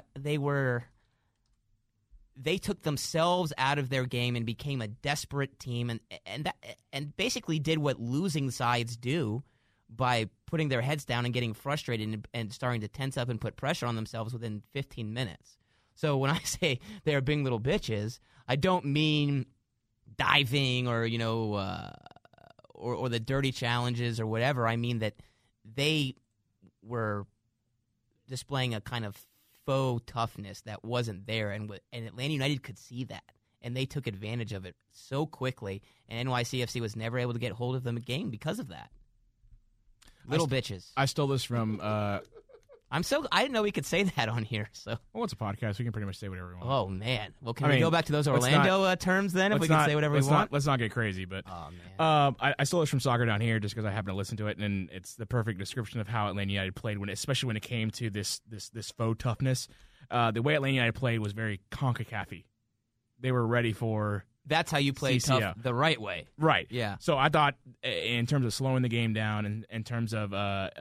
they took themselves out of their game and became a desperate team, and basically did what losing sides do by putting their heads down and getting frustrated and starting to tense up and put pressure on themselves within 15 minutes. So when I say they're being little bitches, I don't mean diving or or the dirty challenges or whatever. I mean that they were displaying a kind of faux toughness that wasn't there, and Atlanta United could see that, and they took advantage of it so quickly, and NYCFC was never able to get hold of them again because of that. Little bitches. I stole this from I didn't know we could say that on here. So, well, it's a podcast. We can pretty much say whatever we want. Oh man. Well, can we go back to those Orlando terms then? If we can say whatever we want. Let's not get crazy. But I stole this from Soccer Down Here just because I happen to listen to it, and it's the perfect description of how Atlanta United played especially when it came to this faux toughness. the way Atlanta United played was very CONCACAF-y. They were ready for That's how you play CCL. tough the right way. Right. Yeah. So I thought in terms of slowing the game down and in terms of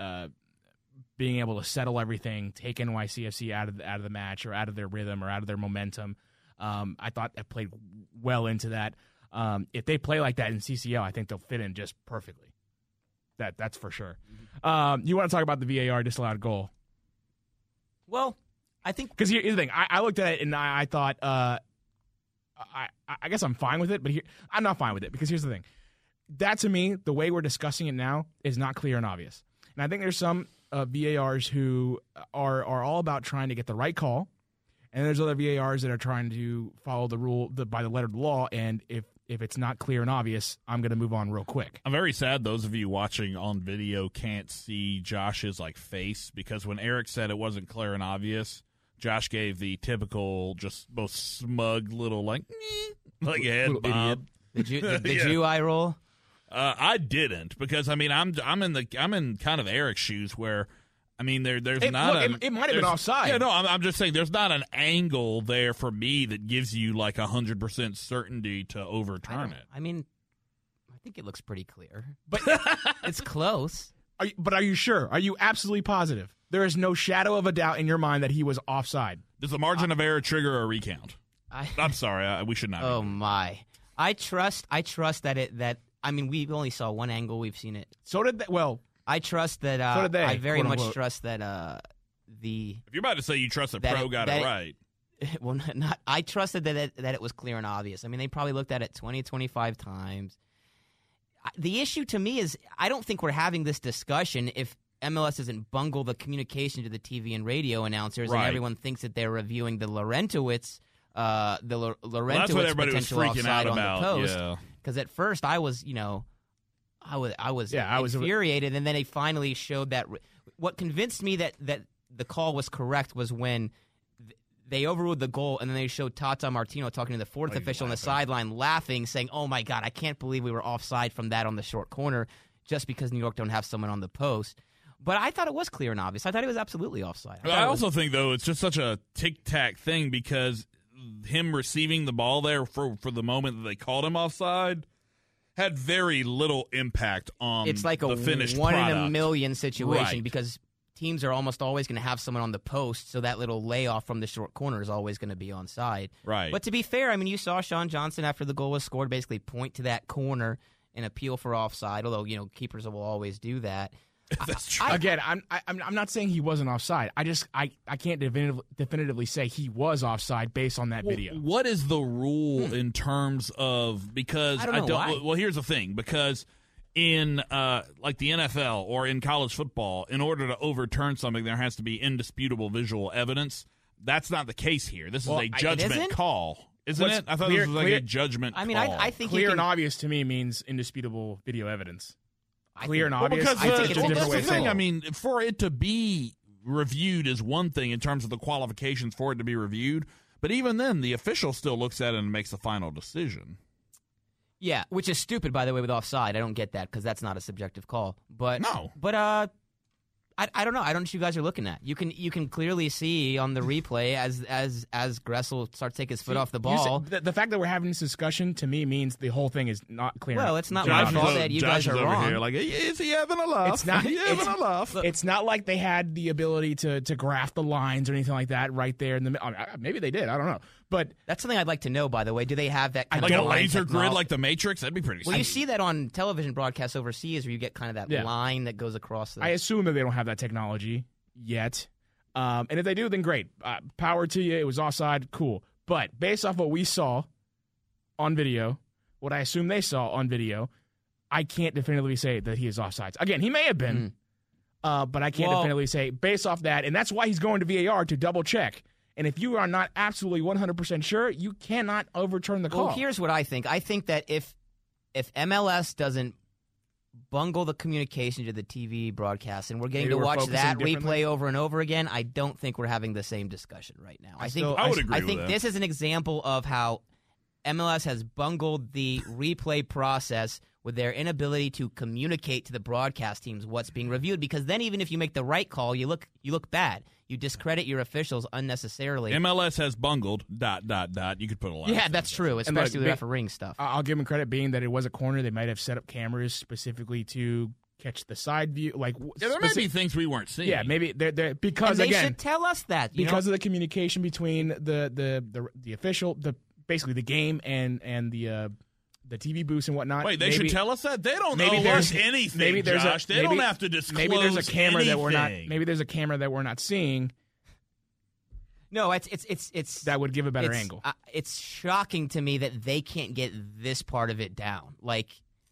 being able to settle everything, take NYCFC out of the match or out of their rhythm or out of their momentum, I thought that played well into that. If they play like that in CCL, I think they'll fit in just perfectly. That's for sure. You want to talk about the VAR disallowed goal? Well, I think Because here's the thing. I looked at it and I thought, I guess I'm fine with it, but I'm not fine with it because here's the thing. That, to me, the way we're discussing it now is not clear and obvious. And I think there's some VARs who are all about trying to get the right call, and there's other VARs that are trying to follow the rule by the letter of the law, and if it's not clear and obvious, I'm going to move on real quick. I'm very sad those of you watching on video can't see Josh's face, because when Eric said it wasn't clear and obvious, Josh gave the typical, just most smug little head bob. did you eye roll? I didn't, because I'm in kind of Eric's shoes where there's It might have been offside. Yeah, no, I'm just saying there's not an angle there for me that gives you 100% certainty to overturn it. I think it looks pretty clear, But it's close. are you sure? Are you absolutely positive? There is no shadow of a doubt in your mind that he was offside. Does the margin of error trigger a recount? I'm sorry, we should not. Oh my! I trust that we only saw one angle. We've seen it. So did that. Well, I trust that. So did they, I very quote much unquote. trust that. If you're about to say you trust the that pro it- got that it it- right. Well, not. I trusted that it was clear and obvious. They probably looked at it 20, 25 times. The issue to me is I don't think we're having this discussion if MLS doesn't bungle the communication to the TV and radio announcers, Right. and everyone thinks that they're reviewing the Lorentowicz, Well, that's what everybody was potential freaking offside out on about. the post. Yeah. Because at first I was, I was infuriated, and then they finally showed that. What convinced me that the call was correct was when they overruled the goal, and then they showed Tata Martino talking to the fourth official on the sideline, laughing, saying, "Oh my God, I can't believe we were offside from that on the short corner, just because New York don't have someone on the post." But I thought it was clear and obvious. I thought it was absolutely offside. I also think, though, it's just such a tic-tac thing, because him receiving the ball there for the moment that they called him offside had very little impact on It's like the a finished one product. in a million situation, Right. because teams are almost always going to have someone on the post, so that little layoff from the short corner is always going to be onside. Right. But to be fair, you saw Sean Johnson after the goal was scored basically point to that corner and appeal for offside, although, keepers will always do that. That's true. Again, I'm not saying he wasn't offside. I can't definitively say he was offside based on that video. What is the rule in terms of, because I don't know why. well, here's the thing, because in the NFL or in college football, in order to overturn something, there has to be indisputable visual evidence. That's not the case here. This is a judgment isn't? call, isn't What's it? I thought clear- this was like clear- a judgment call. I think Clear you and can, obvious to me means indisputable video evidence. I Clear think- and obvious. Because I think is it's a a different that's way the of saying thing. it. For it to be reviewed is one thing in terms of the qualifications for it to be reviewed, but even then, the official still looks at it and makes the final decision. Yeah, which is stupid, by the way, with offside. I don't get that because that's not a subjective call. But No. But I don't know. I don't know what you guys are looking at. You can clearly see on the replay as Gressel starts to take his foot off the ball. The fact that we're having this discussion to me means the whole thing is not clear. Well, it's not Josh my fault is- that you Josh guys are is over wrong. here like, is he having a laugh? It's not. He having a laugh. It's not like they had the ability to graph the lines or anything like that right there in the middle. Maybe they did. I don't know. But That's something I'd like to know, by the way. Do they have that kind Like of a line laser grid technology? like the Matrix? That'd be pretty Well, you sweet. see that on television broadcasts overseas where you get kind of that Yeah. line that goes across the... I assume that they don't have that technology yet. And if they do, then great. Power to you. It was offside. Cool. But based off what we saw on video, what I assume they saw on video, I can't definitively say that he is offsides. Again, he may have been, but I can't definitively say based off that. And that's why he's going to VAR to double check. And if you are not absolutely 100% sure, you cannot overturn the call. Well, here's what I think. I think that if MLS doesn't bungle the communication to the TV broadcast and we're getting Maybe to we're watch focusing that differently? replay over and over again, I don't think we're having the same discussion right now. I would agree I with think that. this is an example of how MLS has bungled the replay process with their inability to communicate to the broadcast teams what's being reviewed. Because then, even if you make the right call, you look bad. You discredit your officials unnecessarily. MLS has bungled. ... You could put a lot. Yeah, that's true, especially with refereeing stuff. I'll give them credit, being that it was a corner. They might have set up cameras specifically to catch the side view. There may be things we weren't seeing. Yeah, maybe they're because and they again should tell us that because of the communication between the official, basically the game and the TV booths and whatnot. Wait, they should tell us that? They don't maybe owe us anything, maybe Josh. They don't have to disclose maybe there's a camera anything. that we're not. Maybe there's a camera that we're not seeing. No, it's that would give a better angle. It's shocking to me that they can't get this part of it down. Like,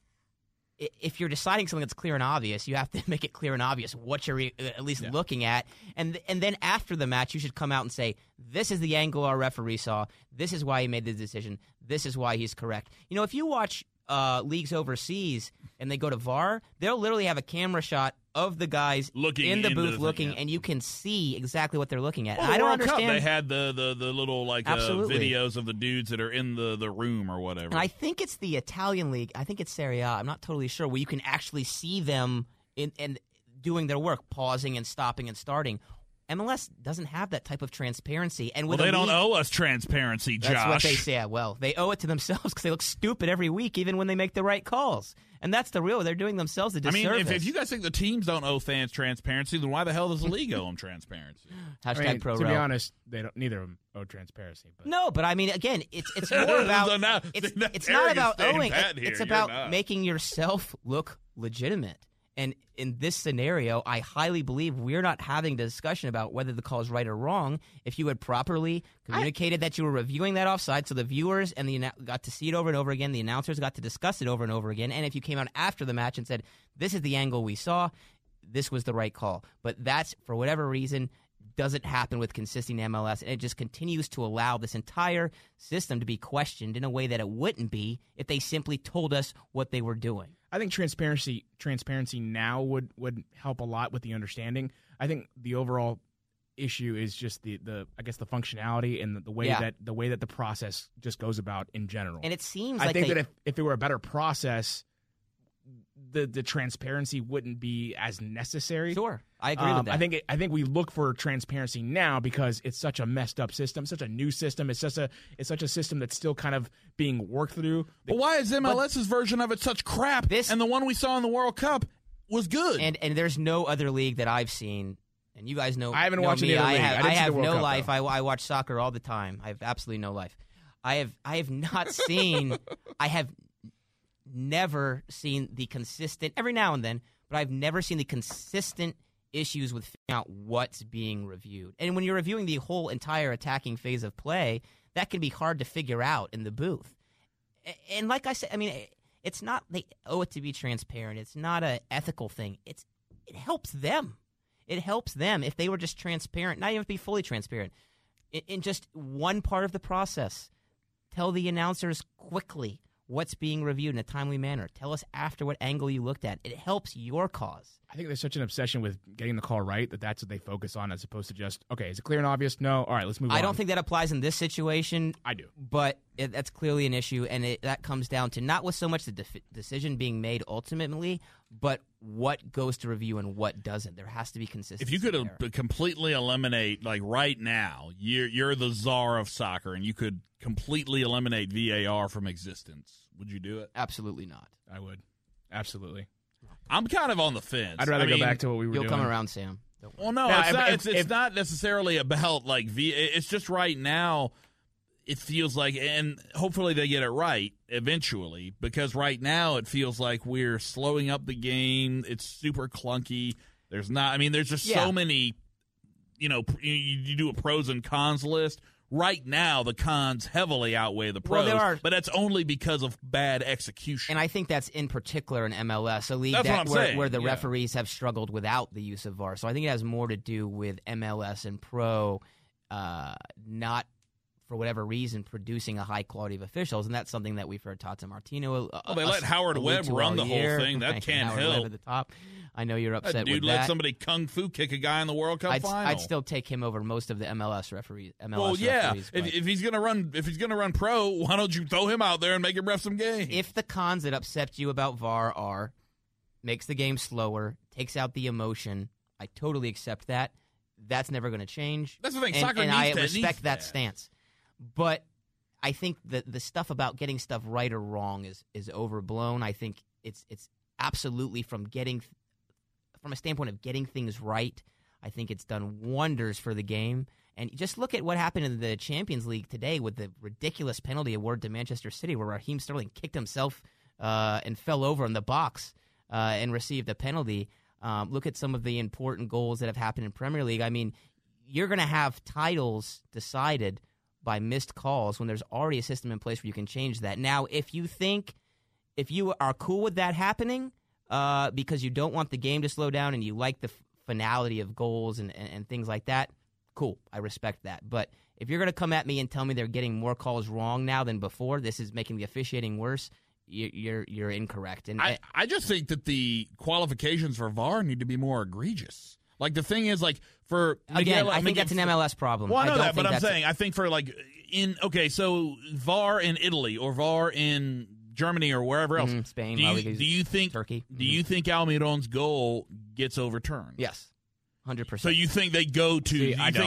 if you're deciding something that's clear and obvious, you have to make it clear and obvious what you're at least looking at. And then after the match, you should come out and say, this is the angle our referee saw. This is why he made the decision. This is why he's correct. You know, if you watch leagues overseas and they go to VAR, they'll literally have a camera shot of the guys looking in the booth looking, and you can see exactly what they're looking at. Well, And I don't World understand. Cup, they had the little Absolutely. videos of the dudes that are in the room or whatever. And I think it's the Italian league. I think it's Serie A. I'm not totally sure, where you can actually see them in doing their work, pausing and stopping and starting. MLS doesn't have that type of transparency. And with they a don't league, owe us transparency, Josh. That's what they say. Well, they owe it to themselves because they look stupid every week, even when they make the right calls. And that's the real. They're doing themselves a disservice. I mean, if you guys think the teams don't owe fans transparency, then why the hell does the league owe them transparency? Hashtag pro. To be honest, neither of them owe transparency. But. No, but I mean, again, it's more about So now- it's now not Terry about is staying owing. pat here. It's You're about not. making yourself look legitimate. And in this scenario, I highly believe we're not having a discussion about whether the call is right or wrong. If you had properly communicated that you were reviewing that offside, so the viewers and got to see it over and over again, the announcers got to discuss it over and over again, and if you came out after the match and said, this is the angle we saw, this was the right call. But that's, for whatever reason, doesn't happen with consistent MLS, and it just continues to allow this entire system to be questioned in a way that it wouldn't be if they simply told us what they were doing. I think transparency now would help a lot with the understanding. I think the overall issue is just the I guess the functionality and the way that the process just goes about in general. And it seems I like think that if it were a better process, the transparency wouldn't be as necessary. Sure, I agree with that. I think we look for transparency now because it's such a messed up system, such a new system. It's such a system that's still kind of being worked through. But why is MLS's version of it such crap? And the one we saw in the World Cup was good. And there's no other league that I've seen. And you guys know I haven't know watched me. any other league. I have the World no Cup, life. though. I watch soccer all the time. I have absolutely no life. I have not seen. I have never seen the consistent. Every now and then, but I've never seen the consistent issues with figuring out what's being reviewed. And when you're reviewing the whole entire attacking phase of play, that can be hard to figure out in the booth. And like I said, I mean, it's not they owe it to be transparent. It's not an ethical thing. It helps them. It helps them if they were just transparent, not even be fully transparent, in just one part of the process. Tell the announcers quickly what's being reviewed in a timely manner. Tell us after what angle you looked at. It helps your cause. I think there's such an obsession with getting the call right that's what they focus on, as opposed to just, okay, is it clear and obvious? No. All right, let's move on. I don't think that applies in this situation. I do. But that's clearly an issue, and that comes down to not with so much the decision being made ultimately, but what goes to review and what doesn't. There has to be consistency. If you could completely eliminate, like right now, you're the czar of soccer, and you could completely eliminate VAR from existence, would you do it? Absolutely not. I would. Absolutely. I'm kind of on the fence. I'd rather go back to what we were doing. You'll come around, Sam. Well, no, it's not necessarily about like It's just right now it feels like, and hopefully they get it right eventually, because right now it feels like we're slowing up the game. It's super clunky. There's just so many, you do a pros and cons list. Right now, the cons heavily outweigh the pros, but that's only because of bad execution. And I think that's in particular in MLS, a league where the referees have struggled without the use of VAR. So I think it has more to do with MLS and pro not for whatever reason, producing a high quality of officials, and that's something that we've heard Tata Martino. They let Howard Webb run the whole thing. That can't Howard help. Webb at the top. I know you're upset That dude with that. let somebody kung fu kick a guy in the World Cup final. I'd still take him over most of the MLS referees. Well, yeah. If he's gonna run pro, why don't you throw him out there and make him ref some games? If the cons that upset you about VAR are makes the game slower, takes out the emotion, I totally accept that. That's never going to change. That's the thing. And, Soccer and needs I needs respect that stance. But I think that the stuff about getting stuff right or wrong is overblown. I think it's absolutely from a standpoint of getting things right. I think it's done wonders for the game. And just look at what happened in the Champions League today with the ridiculous penalty award to Manchester City, where Raheem Sterling kicked himself and fell over in the box and received a penalty. Look at some of the important goals that have happened in Premier League. I mean, you're going to have titles decided by missed calls when there's already a system in place where you can change that. Now, if you are cool with that happening because you don't want the game to slow down and you like the finality of goals and things like that, cool. I respect that. But if you're going to come at me and tell me they're getting more calls wrong now than before, this is making the officiating worse, you're incorrect. And I just think that the qualifications for VAR need to be more egregious. Like, the thing is, like, for again, I think that's an MLS problem. Well, I know that, but I'm saying I think for so VAR in Italy or VAR in Germany or wherever else, Spain, do you think Turkey? Do you think Almiron's goal gets overturned? Yes. 100%. So you think they go to?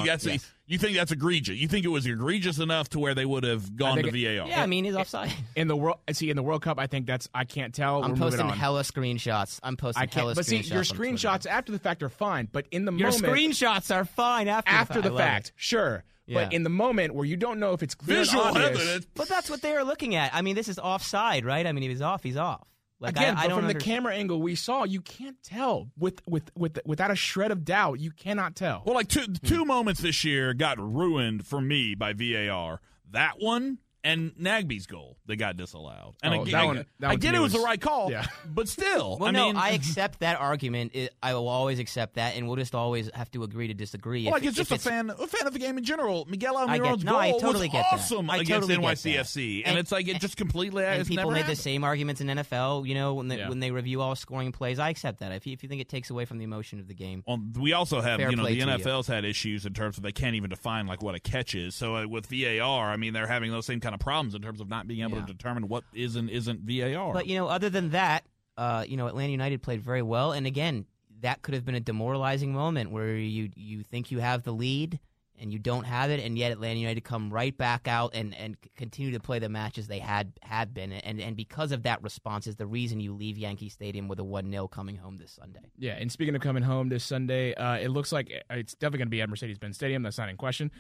You think that's egregious? You think it was egregious enough to where they would have gone to VAR? Yeah, I mean, he's offside. In the World Cup, I think I can't tell. I'm posting hella screenshots. But see, your screenshots after the fact are fine, but in the your moment, screenshots are fine after the fact. Sure. Yeah. But in the moment where you don't know if it's clear visual and obvious, evidence. But that's what they were looking at. I mean, this is offside, right? I mean, if he's off, he's off. Like, again, I but don't from the camera angle we saw, you can't tell without a shred of doubt. You cannot tell. Well, like two moments this year got ruined for me by VAR. That one and Nagby's goal that got disallowed. And I get it was the right call, but still. Well, I accept that argument. I will always accept that, and we'll just always have to agree to disagree. Well, it's just a fan of the game in general. Miguel Almiron's goal was awesome against NYCFC, and it's like it just completely. And people made the same arguments in NFL. You know, when they review all scoring plays, I accept that. If you think it takes away from the emotion of the game, well, we also have the NFL's you. had issues in terms of they can't even define like what a catch is. So with VAR, I mean, they're having those same kind of problems in terms of not being able to determine what is and isn't VAR. But, other than that, Atlanta United played very well. And, again, that could have been a demoralizing moment where you think you have the lead and you don't have it, and yet Atlanta United come right back out and continue to play the matches they had been. And because of that response is the reason you leave Yankee Stadium with a 1-0 coming home this Sunday. Yeah, and speaking of coming home this Sunday, it looks like it's definitely going to be at Mercedes-Benz Stadium. That's not in question.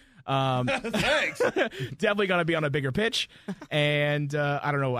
Thanks. Definitely going to be on a bigger pitch. And I don't know,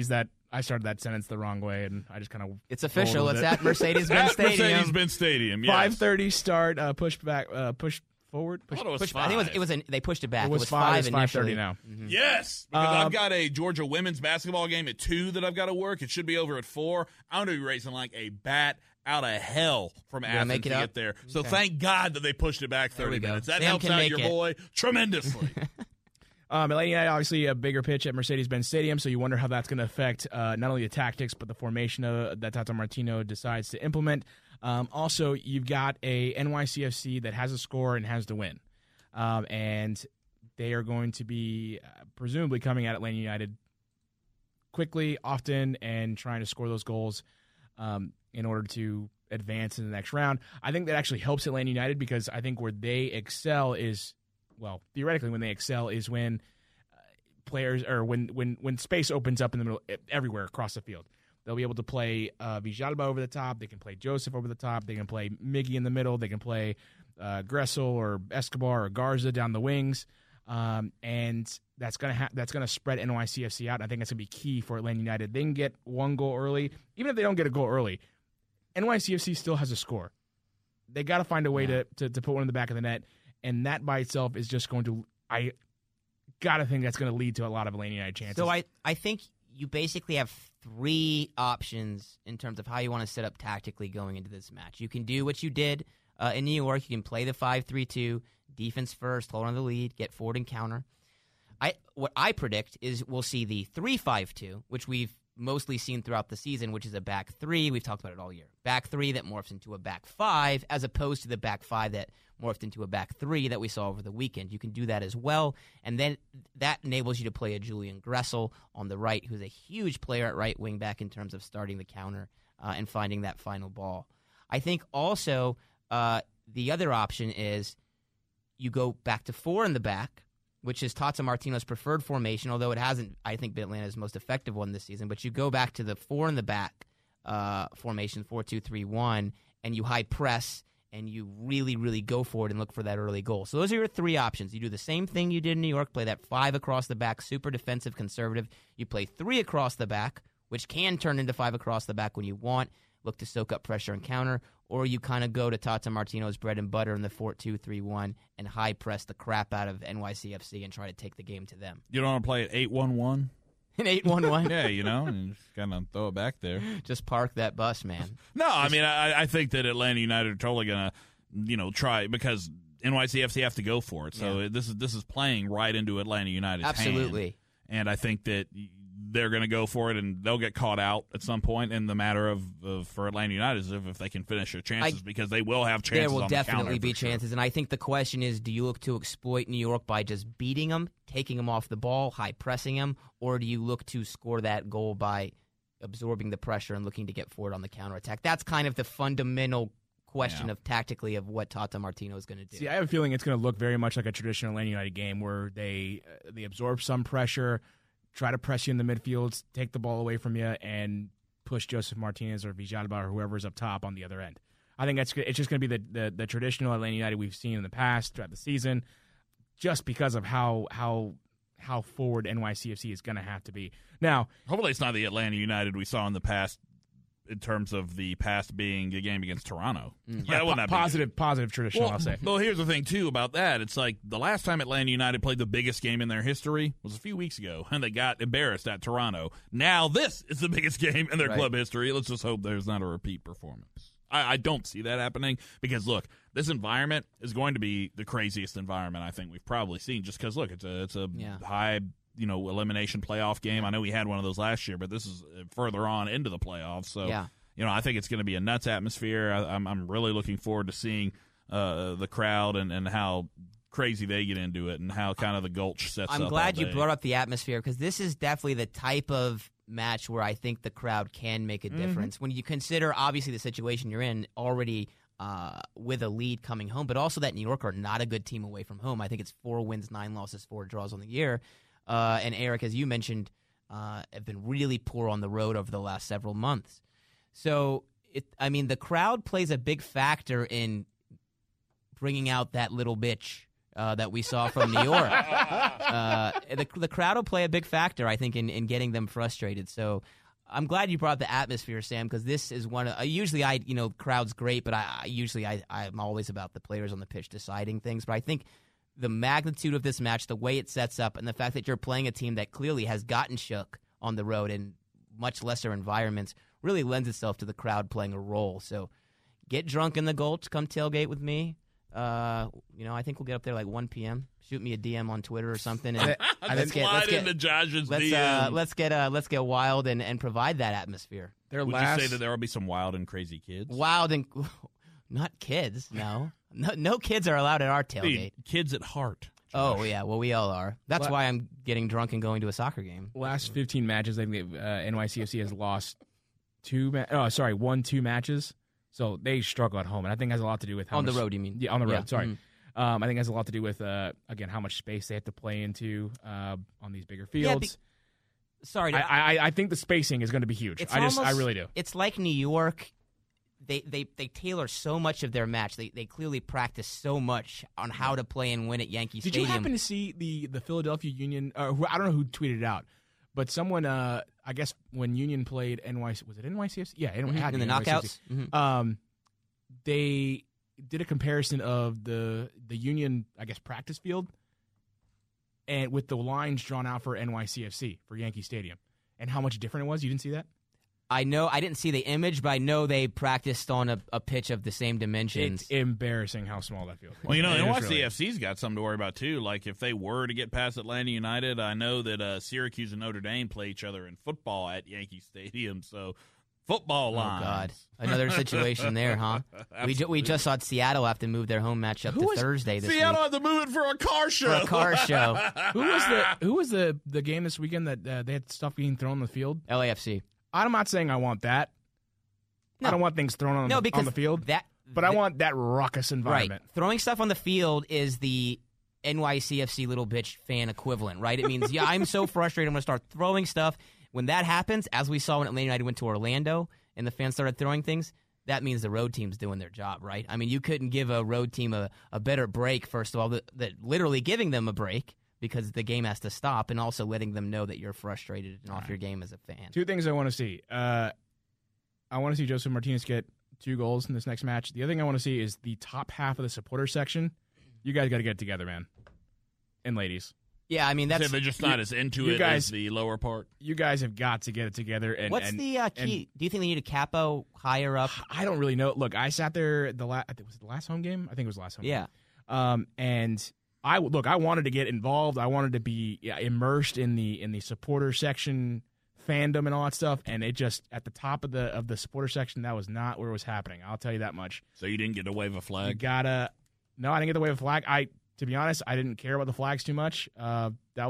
I started that sentence the wrong way, and I just kind of... It's official. It's at Mercedes-Benz Stadium. Mercedes-Benz Stadium, yes. 5:30 start, push forward. I thought it was 5. I think they pushed it back. It was 5 initially. 5:30 now. Mm-hmm. Yes, because I've got a Georgia women's basketball game at 2 that I've got to work. It should be over at 4. I'm going to be racing like a bat out of hell from Athens to get there. So thank God that they pushed it back 30 minutes. That helps out your boy tremendously. Atlanta United, obviously a bigger pitch at Mercedes-Benz Stadium, so you wonder how that's going to affect not only the tactics but the formation that Tata Martino decides to implement. Also, you've got a NYCFC that has a score and has to win. And they are going to be presumably coming at Atlanta United quickly, often, and trying to score those goals in order to advance in the next round. I think that actually helps Atlanta United because I think where they excel is, well, theoretically when they excel is when players or when space opens up in the middle everywhere across the field. They'll be able to play Villalba over the top. They can play Joseph over the top. They can play Miggy in the middle. They can play Gressel or Escobar or Garza down the wings. And that's gonna spread NYCFC out. I think that's gonna be key for Atlanta United. They can get one goal early. Even if they don't get a goal early, NYCFC still has a score. They got to find a way to put one in the back of the net, and that by itself is just going to. I gotta think that's going to lead to a lot of Atlanta United chances. So I think you basically have 3 options in terms of how you want to set up tactically going into this match. You can do what you did in New York. You can play the 5-3-2, defense first, hold on to the lead, get forward and counter. What I predict is we'll see the 3-5-2, which we've mostly seen throughout the season, which is a back three. We've talked about it all year. Back three that morphs into a back five, as opposed to the back five that morphed into a back three that we saw over the weekend. You can do that as well, and then that enables you to play a Julian Gressel on the right, who's a huge player at right wing back in terms of starting the counter and finding that final ball. I think also the other option is you go back to 4 in the back, which is Tata Martino's preferred formation, although it hasn't, I think, been Atlanta's most effective one this season. But you go back to the 4 in the back formation, 4-2-3-1, and you high press, and you really, really go for it and look for that early goal. So those are your 3 options. You do the same thing you did in New York, play that 5 across the back, super defensive, conservative. You play 3 across the back, which can turn into 5 across the back when you want, look to soak up pressure and counter, or you kind of go to Tata Martino's bread and butter in the 4-2-3-1 and high press the crap out of NYCFC and try to take the game to them. You don't want to play at 8-1-1? An 8-1-1? Yeah, and just kind of throw it back there. Just park that bus, man. No, I mean, I think that Atlanta United are totally going to, try, because NYCFC have to go for it. So this is playing right into Atlanta United's Absolutely. hand. And I think that they're going to go for it, and they'll get caught out at some point. In the matter of for Atlanta United is if they can finish their chances, because they will have chances. There will on definitely the be chances, and I think the question is: do you look to exploit New York by just beating them, taking them off the ball, high pressing them, or do you look to score that goal by absorbing the pressure and looking to get forward on the counterattack? That's kind of the fundamental question of tactically of what Tata Martino is going to do. See, I have a feeling it's going to look very much like a traditional Atlanta United game where they absorb some pressure, try to press you in the midfield, take the ball away from you, and push Joseph Martinez or Villalba or whoever's up top on the other end. I think it's just going to be the traditional Atlanta United we've seen in the past throughout the season, just because of how forward NYCFC is going to have to be. Now, hopefully it's not the Atlanta United we saw in the past, in terms of the past being a game against Toronto. Positive traditional, I'll say. Well, here's the thing, too, about that. It's like the last time Atlanta United played the biggest game in their history was a few weeks ago, and they got embarrassed at Toronto. Now this is the biggest game in their club history. Let's just hope there's not a repeat performance. I don't see that happening because, look, this environment is going to be the craziest environment I think we've probably seen just because, look, it's a high elimination playoff game. I know we had one of those last year, but this is further on into the playoffs. So, I think it's going to be a nuts atmosphere. I'm really looking forward to seeing the crowd and how crazy they get into it and how kind of the Gulch sets up. I'm glad you brought up the atmosphere because this is definitely the type of match where I think the crowd can make a difference. When you consider, obviously, the situation you're in already with a lead coming home, but also that New York are not a good team away from home. I think it's 4 wins, 9 losses, 4 draws on the year. And Eric, as you mentioned, have been really poor on the road over the last several months. So, the crowd plays a big factor in bringing out that little bitch that we saw from New York. The crowd will play a big factor, I think, in getting them frustrated. So I'm glad you brought the atmosphere, Sam, because this is one of usually crowd's great, but I'm always about the players on the pitch deciding things. But I think the magnitude of this match, the way it sets up, and the fact that you're playing a team that clearly has gotten shook on the road in much lesser environments really lends itself to the crowd playing a role. So get drunk in the Gulch, come tailgate with me. I think we'll get up there like 1 p.m. Shoot me a DM on Twitter or something. And let's get into Josh's DM. Let's get wild and provide that atmosphere. Would you say that there will be some wild and crazy kids? Wild and not kids. No kids are allowed at our tailgate. Kids at heart. Josh. Oh yeah, well we all are. That's why I'm getting drunk and going to a soccer game. Last 15 matches, I think NYCFC has lost 1, 2 matches. So they struggle at home, and I think it has a lot to do with how on the road. You mean? Yeah, on the road. Sorry, I think it has a lot to do with again how much space they have to play into on these bigger fields. I think the spacing is going to be huge. I really do. It's like New York. They tailor so much of their match. They clearly practice so much on how to play and win at Yankee Stadium. Did you happen to see the Philadelphia Union? I don't know who tweeted it out, but someone, I guess when Union played NYC, was it NYCFC? Yeah, in the knockouts. Mm-hmm. They did a comparison of the Union, I guess, practice field, and with the lines drawn out for NYCFC for Yankee Stadium, and how much different it was. You didn't see that? I know I didn't see the image, but I know they practiced on a pitch of the same dimensions. It's embarrassing how small that field is. Well, NYCFC's got something to worry about, too. Like, if they were to get past Atlanta United, I know that Syracuse and Notre Dame play each other in football at Yankee Stadium, so football lines. Oh, God. Another situation there, huh? We just saw Seattle have to move their home match up to Thursday this Seattle week. had to move it for a car show. For a car show. Who was the game this weekend that they had stuff being thrown on the field? LAFC. I'm not saying I want that. No. I don't want things thrown on the field. But I want that ruckus environment. Right. Throwing stuff on the field is the NYCFC little bitch fan equivalent, right? It means, I'm so frustrated, I'm going to start throwing stuff. When that happens, as we saw when Atlanta United went to Orlando and the fans started throwing things, that means the road team's doing their job, right? I mean, you couldn't give a road team a better break, first of all, that literally giving them a break because the game has to stop, and also letting them know that you're frustrated and off your game as a fan. Two things I want to see. I want to see Joseph Martinez get 2 goals in this next match. The other thing I want to see is the top half of the supporter section. You guys got to get it together, man. And ladies. Yeah, I mean, that's... They're just not as into it as the lower part. You guys have got to get it together. And what's the key? Do you think they need a capo higher up? I don't really know. Look, I sat there was it the last home game? I think it was the last home game. Yeah. And I wanted to get involved. I wanted to be immersed in the supporter section fandom and all that stuff. And it just at the top of the supporter section, that was not where it was happening. I'll tell you that much. So you didn't get to wave a flag? No, I didn't get to wave a flag. To be honest, I didn't care about the flags too much. I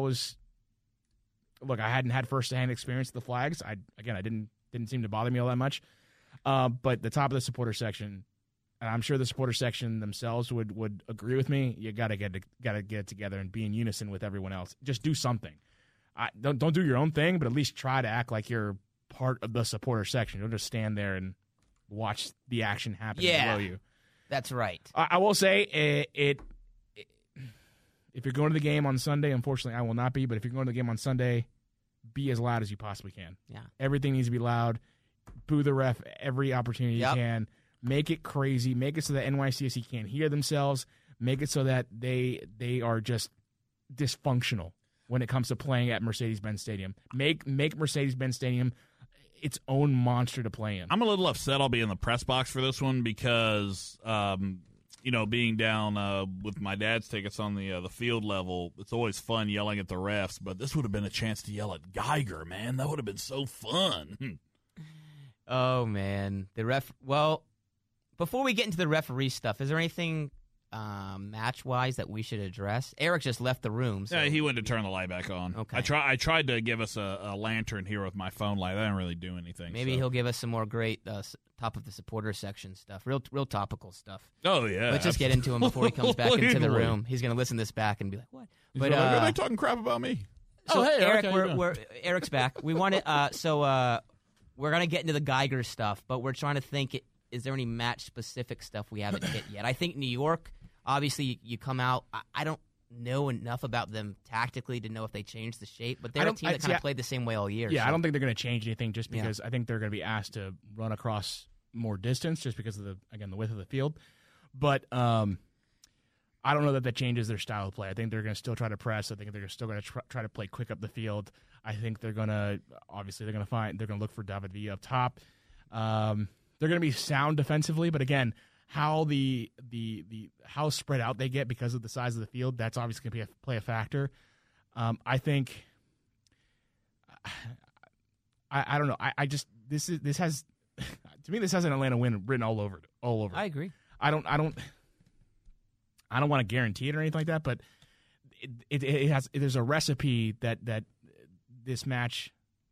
hadn't had first-hand experience with the flags. I didn't seem to bother me all that much. But the top of the supporter section, and I'm sure the supporter section themselves would agree with me. You gotta get it together and be in unison with everyone else. Just do something. Don't do your own thing, but at least try to act like you're part of the supporter section. Don't just stand there and watch the action happen below you. That's right. I will say if you're going to the game on Sunday, unfortunately I will not be, but if you're going to the game on Sunday, be as loud as you possibly can. Yeah. Everything needs to be loud. Boo the ref every opportunity you can. Make it crazy. Make it so that NYCFC can't hear themselves. Make it so that they are just dysfunctional when it comes to playing at Mercedes-Benz Stadium. Make Mercedes-Benz Stadium its own monster to play in. I'm a little upset I'll be in the press box for this one because being down with my dad's tickets on the field level, it's always fun yelling at the refs, but this would have been a chance to yell at Geiger, man. That would have been so fun. Oh, man. Well, before we get into the referee stuff, is there anything match-wise that we should address? Eric just left the room. So. Yeah, he went to turn the light back on. Okay. I tried to give us a lantern here with my phone light. I didn't really do anything. Maybe he'll give us some more great top of the supporter section stuff, real topical stuff. Oh, yeah. Let's just get into him before he comes back into the room. He's going to listen to this back and be like, what? But are they talking crap about me? So hey, Eric, Eric's back. We want to, we're going to get into the Geiger stuff, but we're trying to think, is there any match-specific stuff we haven't hit yet? I think New York, obviously, you come out. I don't know enough about them tactically to know if they changed the shape, but they're a team that kind of played the same way all year. Yeah, so. I don't think they're going to change anything just because I think they're going to be asked to run across more distance just because of the width of the field. But I don't know that changes their style of play. I think they're going to still try to press. I think they're still going to try to play quick up the field. I think they're going to look for David Villa up top. They're going to be sound defensively, but again, how how spread out they get because of the size of the field, that's obviously going to play a factor. I think I don't know. I just this has to me this has an Atlanta win written all over it. I agree. I don't want to guarantee it or anything like that, but it has. There's a recipe that this match.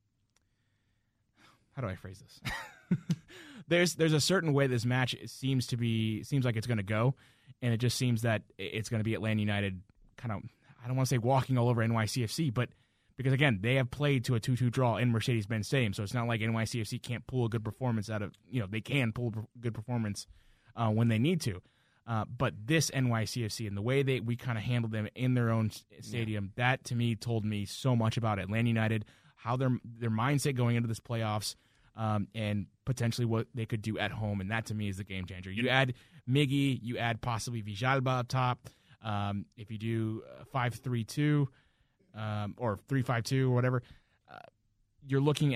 How do I phrase this? There's a certain way this match seems like it's going to go, and it just seems that it's going to be Atlanta United kind of. I don't want to say walking all over NYCFC, but because again they have played to a 2-2 draw in Mercedes-Benz Stadium, so it's not like NYCFC can't pull a good performance out of. They can pull a good performance when they need to. But this NYCFC and the way we kind of handled them in their own stadium, that to me told me so much about Atlanta United, how their mindset going into this playoffs, and potentially what they could do at home. And that to me is the game changer. You add Miggy, you add possibly Villalba up top. If you do 5-3-2 or 3-5-2 or whatever, you're looking at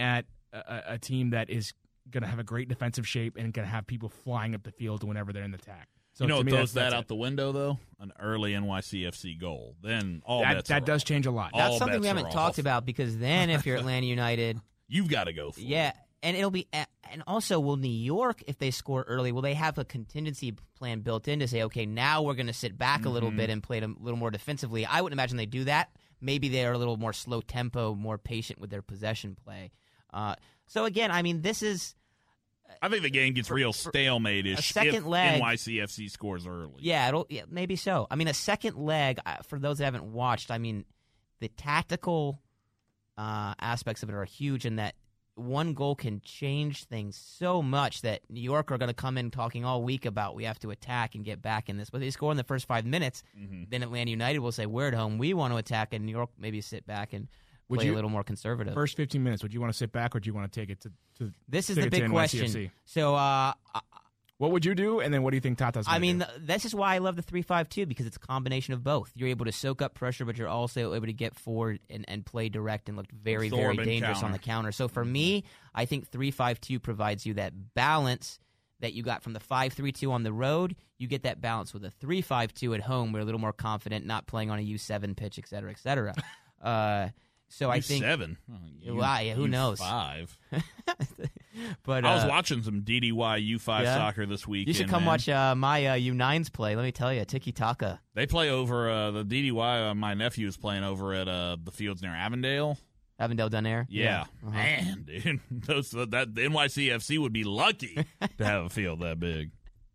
a team that is going to have a great defensive shape and going to have people flying up the field whenever they're in the attack. So you know, to it me, throws that's that out it. the window, though? An early NYCFC goal. Then all bets That are does off. change a lot. All That's something we bets are haven't talked off. about, because then if you're Atlanta United, You've got to go for it. yeah, and it'll be, and also will New York, if they score early, will they have a contingency plan built in to say, okay, now we're going to sit back a little bit and play a little more defensively? I wouldn't imagine they do that. Maybe they are a little more slow tempo, more patient with their possession play. So again, I mean, this is. I think the game gets real stalemate-ish a second if leg- NYCFC scores early. Yeah, maybe so. I mean, a second leg, for those that haven't watched, I mean, the tactical aspects of it are huge, in that one goal can change things so much that New York are going to come in talking all week about we have to attack and get back in this. But they score in the first 5 minutes, then Atlanta United will say, we're at home, we want to attack, and New York maybe sit back and play a little more conservative. First 15 minutes, would you want to sit back or do you want to take it to This is take the it to big NYCFC? question. So, What would you do, and then what do you think Tata's going to I mean, do? this is why I love the 3-5-2, because it's a combination of both. You're able to soak up pressure, but you're also able to get forward and play direct and look very, Absorb very and dangerous on counter. the counter. So for me, I think 3-5-2 provides you that balance that you got from the 5-3-2 on the road. You get that balance with a 3-5-2 at home. We're a little more confident, not playing on a U7 pitch, et cetera, et cetera. So I think U7. Well, yeah, who knows? U5. But I was watching some DDY U5 yeah? soccer this weekend. You should come man. watch my U9s play. Let me tell you, tiki taka. They play over the DDY. My nephew is playing over at the fields near Avondale. Avondale Dunair. Yeah, man, dude, that the NYCFC would be lucky to have a field that big.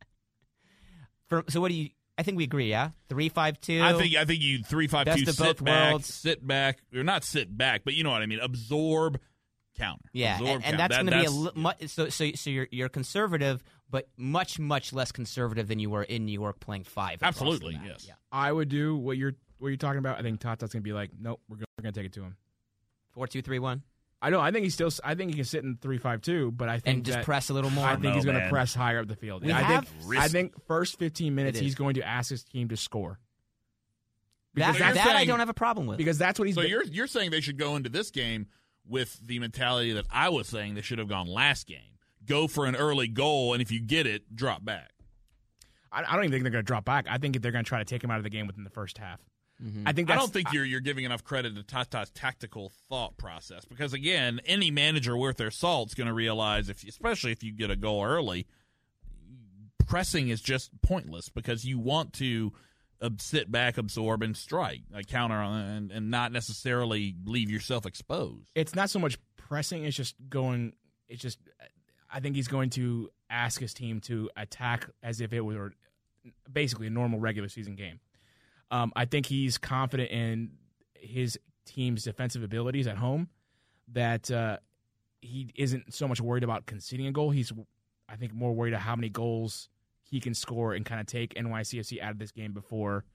So what do you? I think we agree. Yeah, 3-5-2. I think you 3-5-2 Best of sit both back, worlds. sit back, or not sit back, but you know what I mean. Absorb, counter. Yeah, Absorb, and counter. that's going to be so you're conservative, but much less conservative than you were in New York playing 5. across Absolutely, the map. yes. Yeah. I would do what you're talking about. I think Tata's going to be like, nope, we're going to take it to him. 4-2-3-1, I know. I think he can sit in 3-5-2, but I think and just that- press a little more. I think he's going to man. press higher up the field. We I have- think first 15 minutes It is. he's going to ask his team to score. that you're I saying- don't have a problem with. Because that's what he's So been- you're saying they should go into this game with the mentality that I was saying they should have gone last game. Go for an early goal, and if you get it, drop back. I don't even think they're going to drop back. I think they're going to try to take him out of the game within the first half. I think I that's, don't think you're giving enough credit to Tata's tactical thought process, because again, any manager worth their salt is going to realize, especially if you get a goal early, pressing is just pointless because you want to sit back, absorb, and strike, like counter, and not necessarily leave yourself exposed. It's not so much pressing. It's just going. It's just. I think he's going to ask his team to attack as if it were basically a normal regular season game. I think he's confident in his team's defensive abilities at home, that he isn't so much worried about conceding a goal. He's, I think, more worried about how many goals he can score and kind of take NYCFC out of this game before,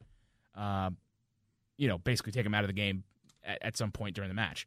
basically take him out of the game at some point during the match.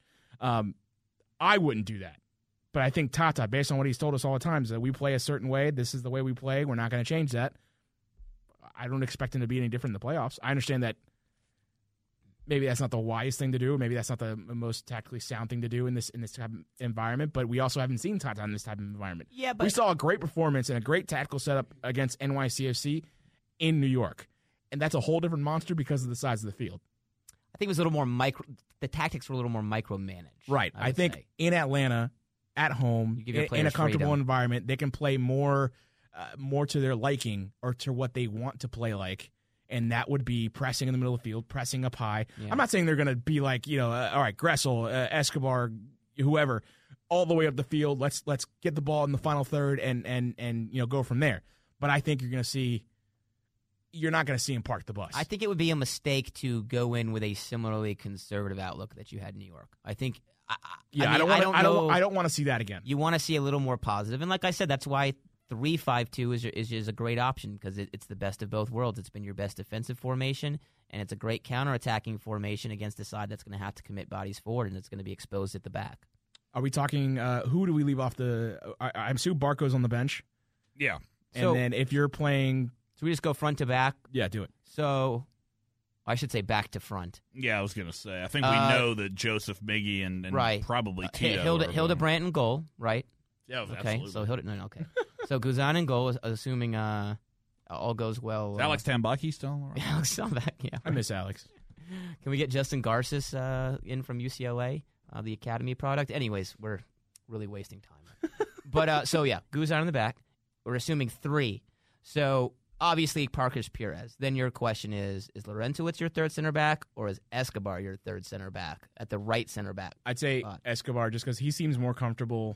I wouldn't do that. But I think Tata, based on what he's told us all the time, is that we play a certain way. This is the way we play. We're not going to change that. I don't expect him to be any different in the playoffs. I understand that maybe that's not the wisest thing to do. Maybe that's not the most tactically sound thing to do in this type of environment. But we also haven't seen Tata in this type of environment. Yeah, but we saw a great performance and a great tactical setup against NYCFC in New York. And that's a whole different monster because of the size of the field. I think it was a little more micro. The tactics were a little more micromanaged. Right. I would think say. in Atlanta, at home, You give your in a players comfortable freedom. environment, they can play more to their liking or to what they want to play like. And that would be pressing in the middle of the field, pressing up high. Yeah. I'm not saying they're going to be like, all right, Gressel, Escobar, whoever, all the way up the field. Let's get the ball in the final third and go from there. But I think you're not going to see him park the bus. I think it would be a mistake to go in with a similarly conservative outlook that you had in New York. I think. I don't want to see that again. You want to see a little more positive, and like I said, that's why 3-5-2 is a great option because it's the best of both worlds. It's been your best defensive formation, and it's a great counterattacking formation against a side that's going to have to commit bodies forward, and it's going to be exposed at the back. Are we talking? Who do we leave off the? I'm assuming Barco's on the bench, Yeah. and So- then if you're playing, So we just go front to back. yeah, do it. So I should say back to front. Yeah, I was going to say. I think we know that Joseph, Miggy, and right. probably Tito. Hildebrandt in goal, right? Yeah, okay. Absolutely. So okay. So Guzan in goal, assuming all goes well. Is Alex Tambaki still around? Alex Tambaki, yeah. I miss Alex. Can we get Justin Garces in from UCLA, the academy product? Anyways, we're really wasting time. But Guzan in the back. We're assuming 3. So obviously Parker's Perez. Then your question is Larentowicz your third center back, or is Escobar your third center back at the right center back? I'd say Escobar, just because he seems more comfortable.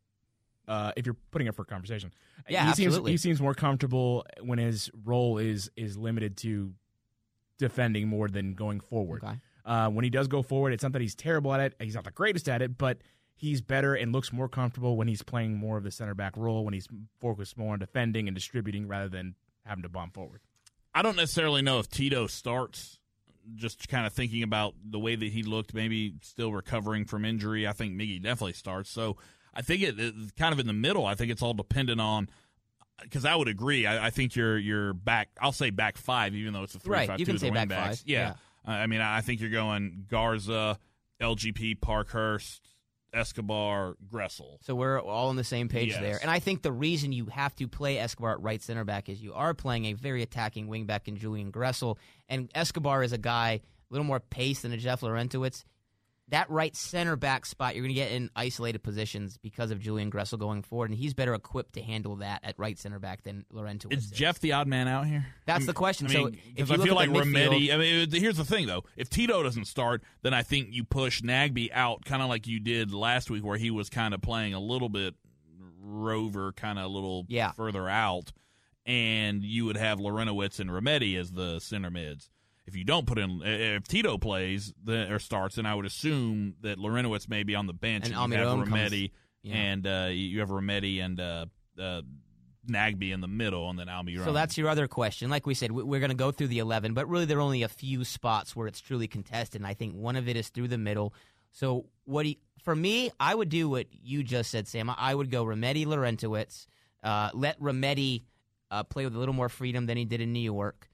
If you're putting it for conversation, absolutely. He seems more comfortable when his role is limited to defending more than going forward. Okay. When he does go forward, it's not that he's terrible at it. He's not the greatest at it, but he's better and looks more comfortable when he's playing more of the center back role, when he's focused more on defending and distributing rather than having to bomb forward. I don't necessarily know if Tito starts, just kind of thinking about the way that he looked, maybe still recovering from injury. I think Miggy definitely starts. So I think it's kind of in the middle. I think it's all dependent on, because I would agree. I think you're back. I'll say back 5, even though it's a 3-5-2. Right, you can say back backs. 5. Yeah. I mean, I think you're going Garza, LGP, Parkhurst, Escobar, Gressel. So we're all on the same page Yes. there. And I think the reason you have to play Escobar at right center back is you are playing a very attacking wingback in Julian Gressel. And Escobar is a guy, a little more pace than a Jeff Larentowicz. That right center back spot, you're going to get in isolated positions because of Julian Gressel going forward, and he's better equipped to handle that at right center back than Larentowicz Is Jeff the odd man out here? That's the question. So if you I look feel at like the Remedi. midfield- I mean, here's the thing though: if Tito doesn't start, then I think you push Nagbe out, kind of like you did last week, where he was kind of playing a little bit rover, kind of a little further out, and you would have Larentowicz and Remedi as the center mids. If you don't put in, if Tito plays or starts, then I would assume that Larentowicz may be on the bench, and you have Remedi, and you have Remedi and Nagbe in the middle, and then Almiron. So that's your other question. Like we said, we're going to go through the 11, but really there are only a few spots where it's truly contested, and I think one of it is through the middle. So for me, I would do what you just said, Sam. I would go Remedi, Larentowicz, let Remedi play with a little more freedom than he did in New York.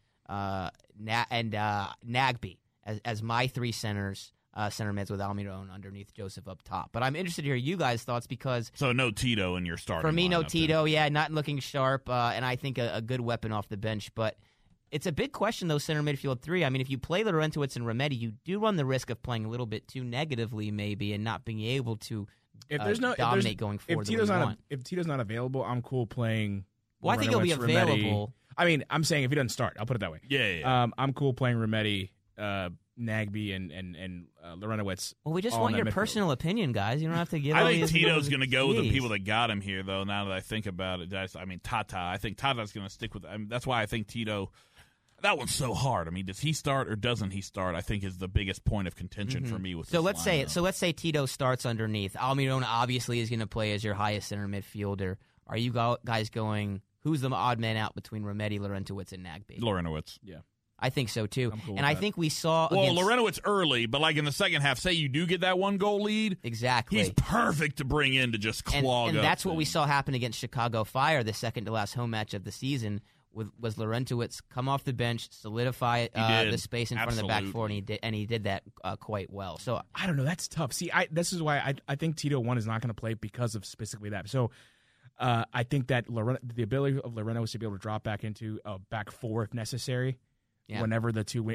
And Nagbe as my 3 centers, center mids with Almiron underneath, Joseph up top. But I'm interested to hear you guys' thoughts because so no Tito in your starting. For me, no lineup, Tito. Yeah, not looking sharp, and I think a good weapon off the bench. But it's a big question, though. Center midfield 3. I mean, if you play Larentowicz and Remedi, you do run the risk of playing a little bit too negatively, maybe, and not being able to dominate going forward. If Tito's not available, I'm cool playing. Well, I think he'll be available. Remedi. I mean, I'm saying if he doesn't start, I'll put it that way. Yeah. I'm cool playing Remedi, Nagbe, and Larentowicz. Well, we just want your personal opinion, guys. You don't have to give. I think Tito's going to go with the people that got him here, though. Now that I think about it, I mean Tata. I think Tata's going to stick with. That's why I think Tito. That one's so hard. I mean, does he start or doesn't he start? I think is the biggest point of contention for me. With so this let's say Tito starts underneath. Almiron obviously is going to play as your highest center midfielder. Are you guys going? Who's the odd man out between Remedi, Larentowicz, and Nagbe? Larentowicz. Yeah. I think so, too. Cool and I think we saw... Well, Larentowicz early, but like in the second half, say you do get that 1-goal lead. Exactly. He's perfect to bring in to just clog and up. And that's what we saw happen against Chicago Fire, the second-to-last home match of the season, was Larentowicz come off the bench, solidify the space in front of the back four, and he did that quite well. So I don't know. That's tough. See, this is why I think Tito 1 is not going to play because of specifically that. So... I think that the ability of Larentowicz to be able to drop back into back 4 if necessary, whenever the two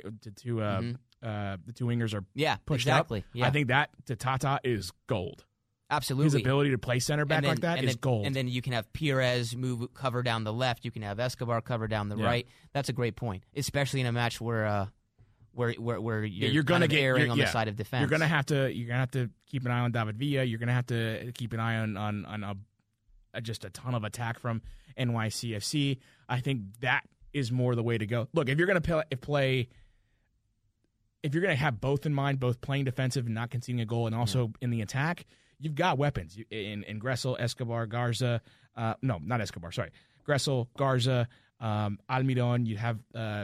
wingers are pushed up. I think that to Tata is gold. Absolutely, his ability to play center back like that is gold. And then you can have Perez cover down the left. You can have Escobar cover down the right. That's a great point, especially in a match where you're going to get erring on the side of defense. You're going to have to keep an eye on David Villa. You're going to have to keep an eye on just a ton of attack from NYCFC. I think that is more the way to go. Look, if you're going to play, if you're going to have both in mind, both playing defensive and not conceding a goal, and also in the attack, you've got weapons in Gressel, Escobar, Garza. No, not Escobar. Sorry, Gressel, Garza, Almiron. You have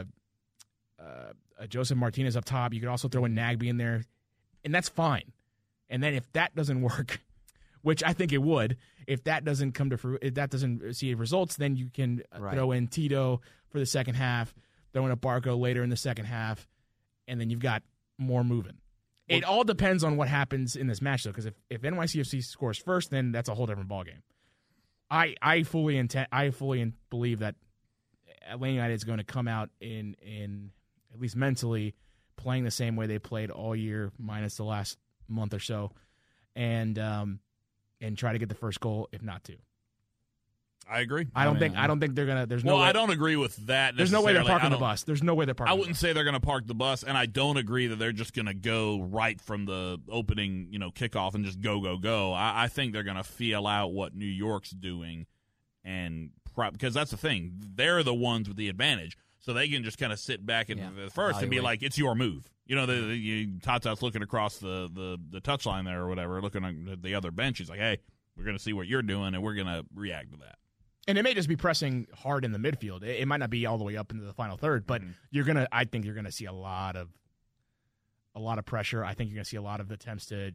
Joseph Martinez up top. You could also throw in Nagbe in there, and that's fine. And then if that doesn't work, which I think it would, if that doesn't if that doesn't see results, then you can throw in Tito for the second half, throw in a Barco later in the second half, and then you've got more moving. It all depends on what happens in this match, though, because if NYCFC scores first, then that's a whole different ballgame. I fully believe that Atlanta United is going to come out in at least mentally playing the same way they played all year, minus the last month or so, and try to get the first goal, if not two. I agree. I don't think they're gonna. There's no. Well, way, I don't agree with that. There's no way they're parking the bus. There's no way they're parking. I wouldn't say they're going to park the bus, and I don't agree that they're just going to go right from the opening, kickoff and just go. I think they're going to feel out what New York's doing, and because that's the thing, they're the ones with the advantage, so they can just kind of sit back and first and be like, "It's your move." Tata's looking across the touchline there or whatever, looking at the other bench. He's like, "Hey, we're going to see what you're doing, and we're going to react to that." And it may just be pressing hard in the midfield. It might not be all the way up into the final third, but I think you're gonna see a lot of pressure. I think you're gonna see a lot of attempts to,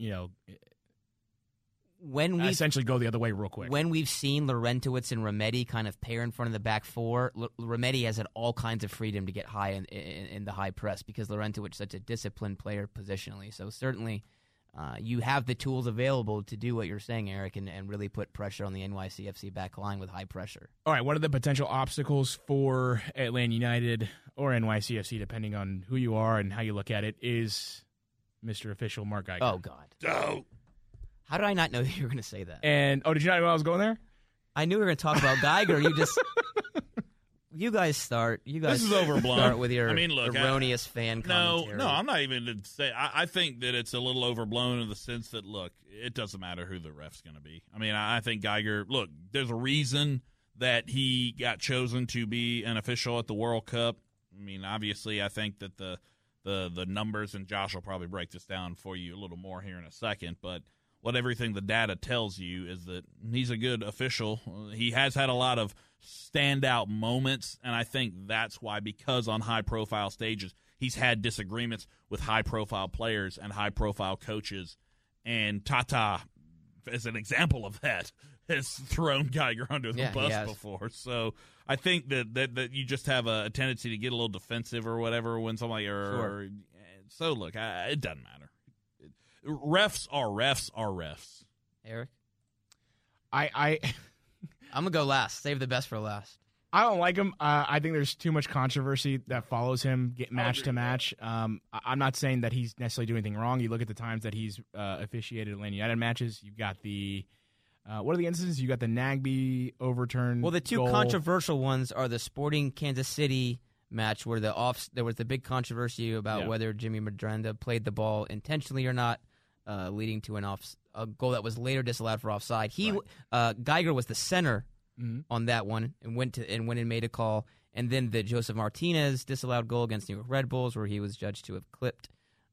essentially go the other way real quick. When we've seen Laurentowicz and Remedi kind of pair in front of the back four, Remedi has had all kinds of freedom to get high in the high press because Laurentowicz is such a disciplined player positionally. So certainly. You have the tools available to do what you're saying, Eric, and really put pressure on the NYCFC back line with high pressure. All right, what are the potential obstacles for Atlanta United or NYCFC, depending on who you are and how you look at it, is Mr. Official Mark Geiger. Oh, God. Oh. How did I not know that you were going to say that? And, did you not know I was going there? I knew we were going to talk about Geiger. You guys start. This is overblown. Start with your erroneous fan commentary. No, I'm not even to say. I think that it's a little overblown in the sense that, look, it doesn't matter who the ref's going to be. I mean, I think Geiger, look, there's a reason that he got chosen to be an official at the World Cup. I mean, obviously, I think that the numbers, and Josh will probably break this down for you a little more here in a second, but everything the data tells you is that he's a good official. He has had a lot of standout moments, and I think that's why, because on high-profile stages, he's had disagreements with high-profile players and high-profile coaches, and Tata, as an example of that, has thrown Geiger under the bus before. So I think that you just have a tendency to get a little defensive or whatever when somebody so look, it doesn't matter. Refs are refs. Eric? I'm going to go last. Save the best for last. I don't like him. I think there's too much controversy that follows him match to match. I'm not saying that he's necessarily doing anything wrong. You look at the times that he's officiated Atlanta United matches. You've got the what are the instances? You got the Nagbe overturn. Well, the two controversial ones are the Sporting Kansas City match where there was the big controversy about whether Jimmy Medranda played the ball intentionally or not, leading to a goal that was later disallowed for offside. Geiger was the center on that one and went and made a call. And then the Joseph Martinez disallowed goal against New York Red Bulls, where he was judged to have clipped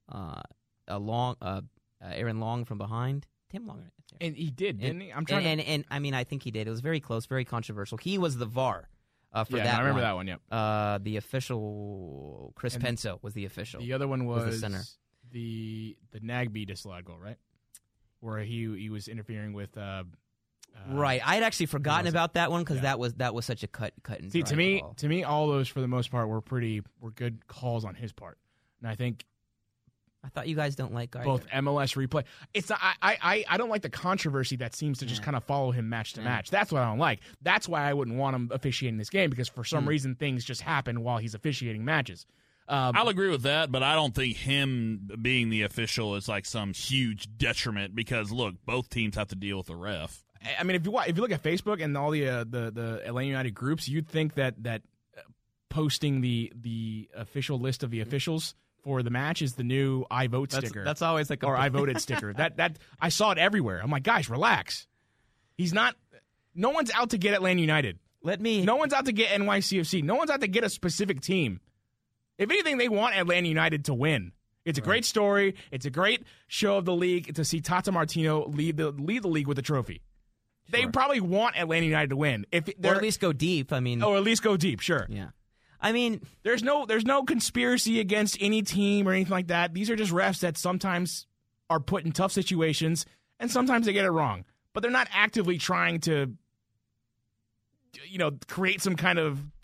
Aaron Long from behind. Tim Long, and he did, didn't he? I think he did. It was very close, very controversial. He was the VAR. For that I remember that one. Yep. The official, Chris Penso was the official. The other one was the center. The Nagbe disallowed goal, right? Where he was interfering with. Right, I had actually forgotten about that one because that was such a cut and see dry call. To me, all those for the most part were good calls on his part, and I thought you guys don't like Geiger. Both MLS replay. It's not, I don't like the controversy that seems to just kind of follow him match to match. That's what I don't like. That's why I wouldn't want him officiating this game, because for some reason things just happen while he's officiating matches. I'll agree with that, but I don't think him being the official is like some huge detriment because, look, both teams have to deal with the ref. I mean, if you look at Facebook and all the Atlanta United groups, you'd think that posting the official list of the officials for the match is the new I vote sticker. That's always like or I voted sticker. That I saw it everywhere. I'm like, guys, relax. He's not. No one's out to get Atlanta United. No one's out to get NYCFC. No one's out to get a specific team. If anything, they want Atlanta United to win. It's a great story. It's a great show of the league to see Tata Martino lead the league with the trophy. They probably want Atlanta United to win, or at least go deep. I mean, or at least go deep. Sure. Yeah. I mean, there's no conspiracy against any team or anything like that. These are just refs that sometimes are put in tough situations, and sometimes they get it wrong. But they're not actively trying to, create some kind of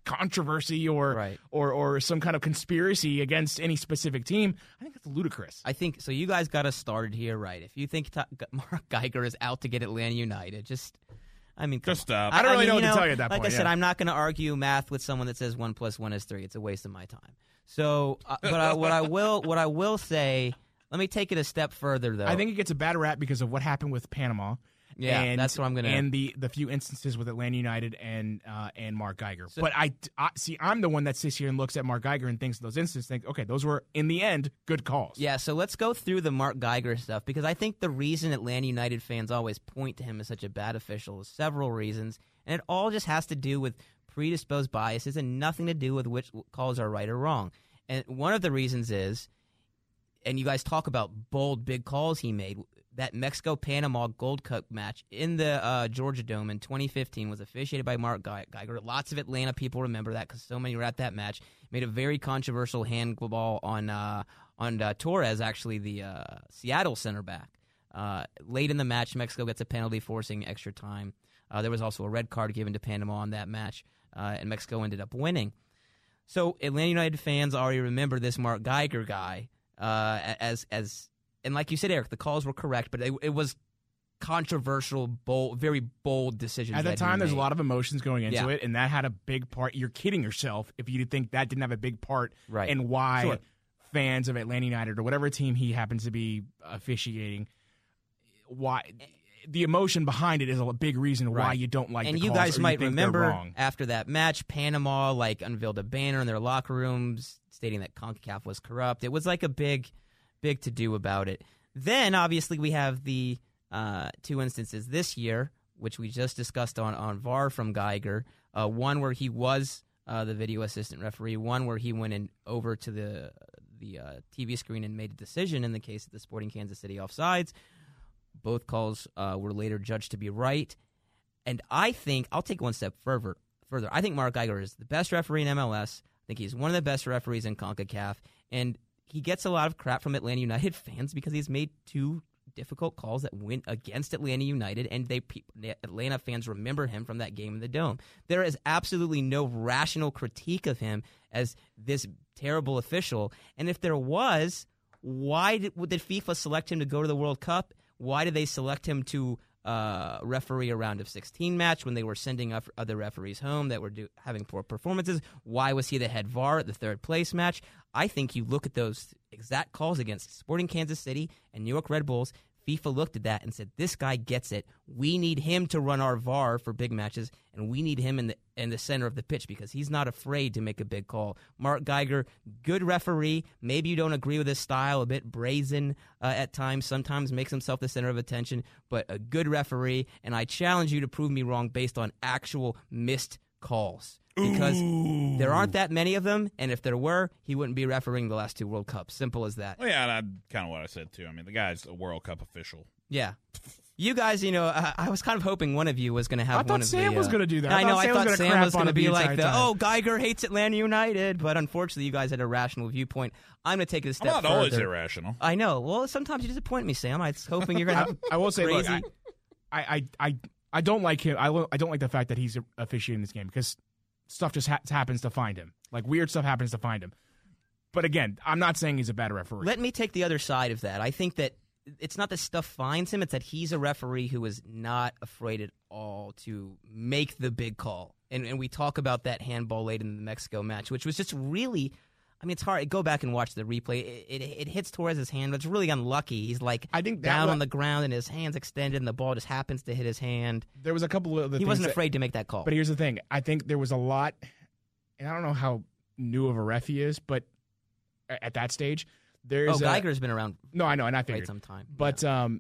controversy or some kind of conspiracy against any specific team, I think that's ludicrous. I think so. You guys got us started here, right? If you think Mark Geiger is out to get Atlanta United, just stop. I don't really know what to tell you at that like point. I said, I'm not going to argue math with someone that says 1 + 1 is 3. It's a waste of my time. So, what I will say, let me take it a step further, though. I think it gets a bad rap because of what happened with Panama. Yeah, that's what I'm gonna. And the few instances with Atlanta United and Mark Geiger. But I see. I'm the one that sits here and looks at Mark Geiger and thinks those instances. Think, okay, those were in the end good calls. Yeah. So let's go through the Mark Geiger stuff because I think the reason Atlanta United fans always point to him as such a bad official is several reasons, and it all just has to do with predisposed biases and nothing to do with which calls are right or wrong. And one of the reasons is, and you guys talk about bold, big calls he made. That Mexico-Panama Gold Cup match in the Georgia Dome in 2015 was officiated by Mark Geiger. Lots of Atlanta people remember that because so many were at that match. Made a very controversial handball on Torres, actually the Seattle center back. Late in the match, Mexico gets a penalty forcing extra time. There was also a red card given to Panama on that match, and Mexico ended up winning. So Atlanta United fans already remember this Mark Geiger guy as and like you said, Eric, the calls were correct, but it was controversial, bold, very bold decisions. At the time, there's a lot of emotions going into it, and that had a big part. You're kidding yourself if you think that didn't have a big part in why fans of Atlanta United or whatever team he happens to be officiating, why the emotion behind it is a big reason why you don't like. And the you calls guys or might think remember after that match, Panama unveiled a banner in their locker rooms stating that CONCACAF was corrupt. It was like a big to do about it. Then obviously we have the two instances this year, which we just discussed on VAR from Geiger. One where he was the video assistant referee, one where he went over to the TV screen and made a decision in the case of the Sporting Kansas City offsides. Both calls were later judged to be right. And I think, I'll take one step further. I think Mark Geiger is the best referee in MLS. I think he's one of the best referees in CONCACAF. And he gets a lot of crap from Atlanta United fans because he's made two difficult calls that went against Atlanta United, and Atlanta fans remember him from that game in the Dome. There is absolutely no rational critique of him as this terrible official. And if there was, why did FIFA select him to go to the World Cup? Why did they select him to referee a round of 16 match when they were sending other referees home that were having poor performances? Why was he the head VAR at the third place match? I think you look at those exact calls against Sporting Kansas City and New York Red Bulls, FIFA looked at that and said, this guy gets it. We need him to run our VAR for big matches, and we need him in the center of the pitch because he's not afraid to make a big call. Mark Geiger, good referee. Maybe you don't agree with his style, a bit brazen at times, sometimes makes himself the center of attention, but a good referee, and I challenge you to prove me wrong based on actual missed calls. Because there aren't that many of them, and if there were, he wouldn't be refereeing the last two World Cups. Simple as that. Well, yeah, that's kind of what I said, too. I mean, the guy's a World Cup official. Yeah. You guys, I was kind of hoping one of you was going to have one of the... I thought Sam was going to do that. I thought Sam was going to be like the, Geiger hates Atlanta United, but unfortunately you guys had a rational viewpoint. I'm going to take it a step further. I'm not always irrational. I know. Well, sometimes you disappoint me, Sam. I was hoping you're going to... I will say, crazy. look, I don't like him. I don't like the fact that he's officiating this game because stuff just happens to find him. Like, weird stuff happens to find him. But again, I'm not saying he's a bad referee. Let me take the other side of that. I think that it's not that stuff finds him. It's that he's a referee who is not afraid at all to make the big call. And we talk about that handball late in the Mexico match, which was just really... I mean, it's hard. Go back and watch the replay. It hits Torres' hand, but it's really unlucky. He's down on the ground and his hand's extended and the ball just happens to hit his hand. There was a couple of other things. He wasn't afraid to make that call. But here's the thing. I think there was a lot, and I don't know how new of a ref he is, but at that stage, there's... Geiger's been around No, I know, and I figured. some time. But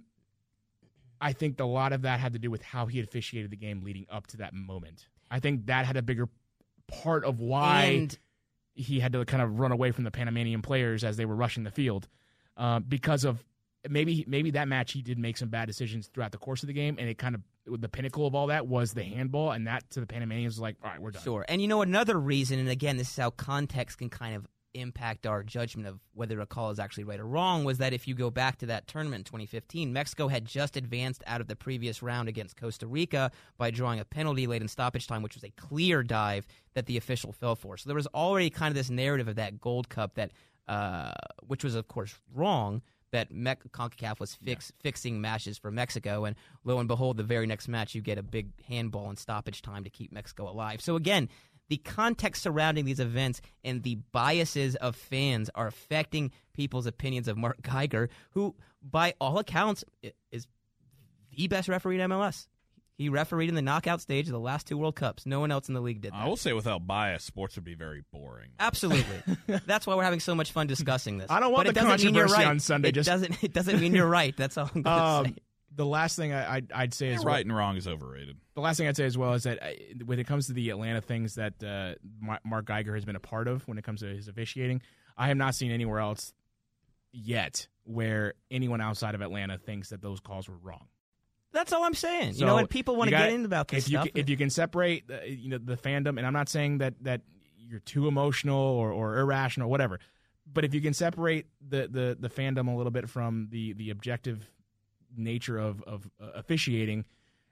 I think a lot of that had to do with how he had officiated the game leading up to that moment. I think that had a bigger part of why... he had to kind of run away from the Panamanian players as they were rushing the field because of maybe that match he did make some bad decisions throughout the course of the game, and it kind of the pinnacle of all that was the handball, and that to the Panamanians was like, all right, we're done. Sure. And another reason, and again, this is how context can kind of impact our judgment of whether a call is actually right or wrong was that if you go back to that tournament in 2015, Mexico had just advanced out of the previous round against Costa Rica by drawing a penalty late in stoppage time, which was a clear dive that the official fell for. So there was already kind of this narrative of that Gold Cup that, which was, of course, wrong, that CONCACAF was fixing matches for Mexico, and lo and behold, the very next match, you get a big handball in stoppage time to keep Mexico alive. So again, the context surrounding these events and the biases of fans are affecting people's opinions of Mark Geiger, who, by all accounts, is the best referee in MLS. He refereed in the knockout stage of the last 2 World Cups. No one else in the league did that. I will say, without bias, sports would be very boring. Absolutely. That's why we're having so much fun discussing this. I don't want but the it doesn't mean you're controversy right. on Sunday. It doesn't mean you're right. That's all I'm going to say. The last thing I'd say is Right and wrong is overrated. The last thing I'd say as well is that when it comes to the Atlanta things that Mark Geiger has been a part of when it comes to his officiating, I have not seen anywhere else yet where anyone outside of Atlanta thinks that those calls were wrong. That's all I'm saying. So you know, when people want to get into about this stuff. If you can separate the fandom, and I'm not saying that you're too emotional or irrational or whatever, but if you can separate the fandom a little bit from the objective nature of officiating,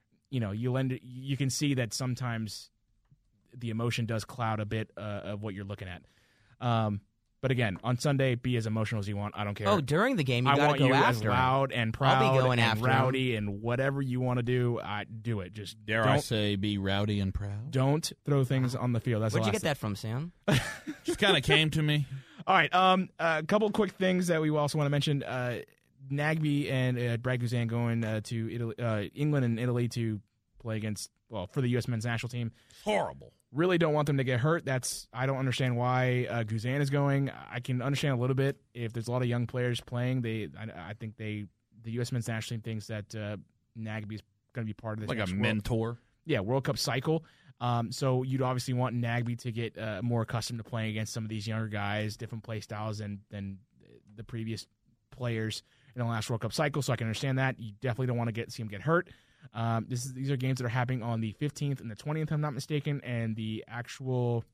you can see that sometimes the emotion does cloud a bit of what you're looking at. But again, on Sunday, be as emotional as you want. I don't care. Oh, during the game, you I got want to go you after as loud him. and proud I'll be going and after rowdy and whatever you want to do. Do it. Just Dare I say, be rowdy and proud? Don't throw things on the field. That's Where'd the you last get that from, Sam? Just kind of came to me. All right. A couple quick things that we also want to mention. Nagbe and Brad Guzan going to Italy, England and Italy to play for the U.S. men's national team. Horrible. Really don't want them to get hurt. I don't understand why Guzan is going. I can understand a little bit if there's a lot of young players playing. I think the U.S. men's national team thinks that Nagbe is going to be part of this. Like a mentor. World Cup cycle. So you'd obviously want Nagbe to get more accustomed to playing against some of these younger guys, different play styles than the previous players in the last World Cup cycle. So I can understand that. You definitely don't want to see him get hurt. These are games that are happening on the 15th and the 20th, if I'm not mistaken, and the actual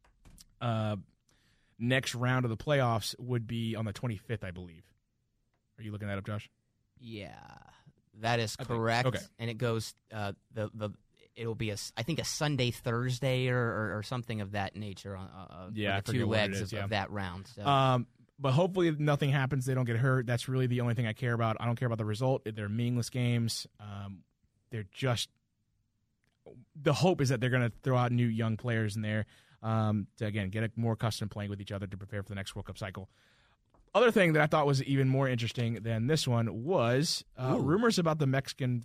next round of the playoffs would be on the 25th, I believe. Are you looking that up, Josh? Yeah, that is correct. Okay. And it goes it'll be I think a Sunday, Thursday, or something of that nature on I the forget two what it legs is, of that round. So. But hopefully nothing happens. They don't get hurt. That's really the only thing I care about. I don't care about the result. They're meaningless games. They're just – the hope is that they're going to throw out new young players in there to, again, get more accustomed playing with each other to prepare for the next World Cup cycle. Other thing that I thought was even more interesting than this one was rumors about the Mexican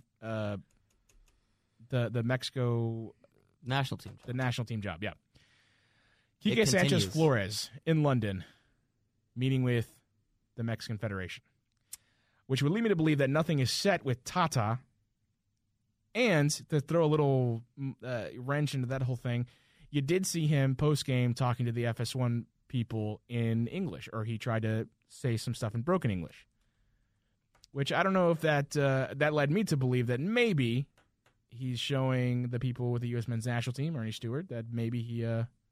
the Mexico – national team job. The national team job, yeah. Quique Sanchez Flores in London meeting with the Mexican Federation, which would lead me to believe that nothing is set with Tata. And to throw a little wrench into that whole thing, you did see him post-game talking to the FS1 people in English, or he tried to say some stuff in broken English, which I don't know if that led me to believe that maybe he's showing the people with the U.S. men's national team, Ernie Stewart, that maybe he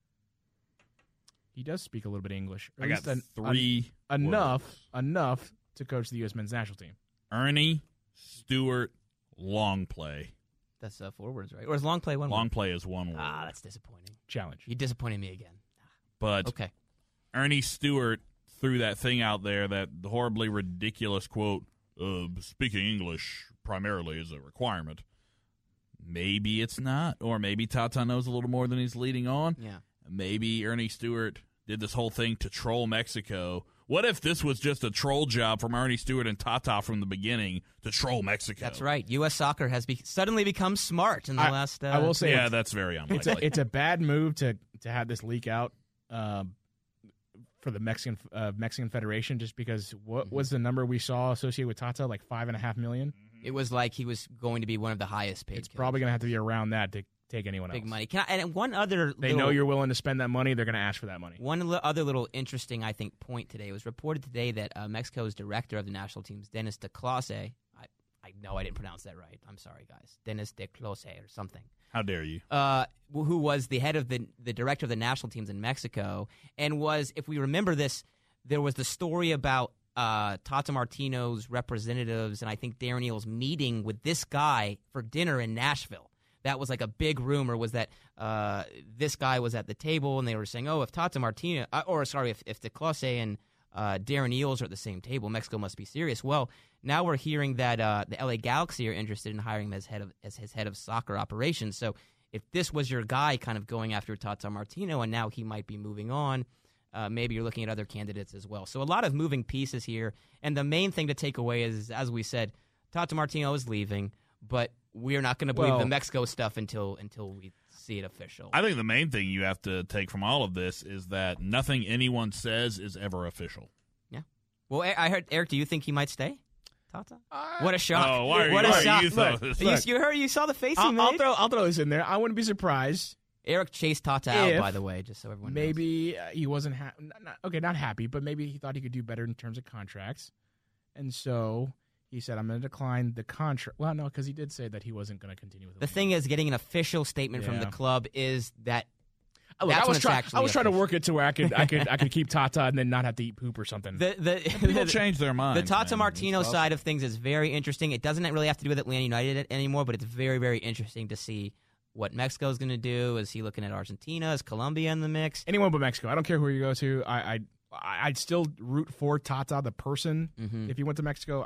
does speak a little bit of English. I got three enough to coach the U.S. men's national team. Ernie Stewart. Long play. That's 4 words, right? Or is long play one word? Long play is 1 word. Ah, that's disappointing. Challenge. You disappointed me again. But okay. Ernie Stewart threw that thing out there, that horribly ridiculous quote, speaking English primarily is a requirement. Maybe it's not. Or maybe Tata knows a little more than he's leading on. Yeah. Maybe Ernie Stewart did this whole thing to troll Mexico. What if this was just a troll job from Ernie Stewart and Tata from the beginning to troll Mexico? That's right. U.S. soccer has suddenly become smart in the last. I will say, that's very unlikely. It's a bad move to have this leak out for the Mexican Federation, just because what was the number we saw associated with Tata, like $5.5 million? It was like he was going to be one of the highest paid. It's probably going to have to be around that to take anyone big else. Money. And one other, they know you're willing to spend that money. They're going to ask for that money. One other little interesting, I think, point today. It was reported today that Mexico's director of the national teams, Dennis de Clase, I no, I didn't pronounce that right. I'm sorry, guys. Dennis de Close or something. How dare you? Who was the head of the director of the national teams in Mexico, and was, if we remember this, there was the story about Tata Martino's representatives and I think Darren Eales meeting with this guy for dinner in Nashville. That was like a big rumor, was that this guy was at the table and they were saying, oh, if Tata Martino, if de Close and Darren Eales are at the same table, Mexico must be serious. Well, now we're hearing that the LA Galaxy are interested in hiring him as his head of soccer operations. So if this was your guy kind of going after Tata Martino and now he might be moving on, maybe you're looking at other candidates as well. So a lot of moving pieces here. And the main thing to take away is, as we said, Tata Martino is leaving, but we're not going to believe the Mexico stuff until we see it official. I think the main thing you have to take from all of this is that nothing anyone says is ever official. Yeah. Well, I heard, Eric, do you think he might stay? Tata? What a shock. Oh, why are what you, a shock. you You saw the face he made? I'll throw this in there. I wouldn't be surprised. Eric chased Tata out, by the way, just so everyone knows. Maybe he wasn't not happy, but maybe he thought he could do better in terms of contracts. And so he said, I'm going to decline the contract. Well, no, because he did say that he wasn't going to continue with it. The thing is, getting an official statement from the club is that I was trying to work it to where I could keep Tata and then not have to eat poop or something. People change their mind. The Tata Martino side of things is very interesting. It doesn't really have to do with Atlanta United anymore, but it's very, very interesting to see what Mexico's going to do. Is he looking at Argentina? Is Colombia in the mix? Anyone but Mexico. I don't care who you go to. I'd still root for Tata, the person. If he went to Mexico,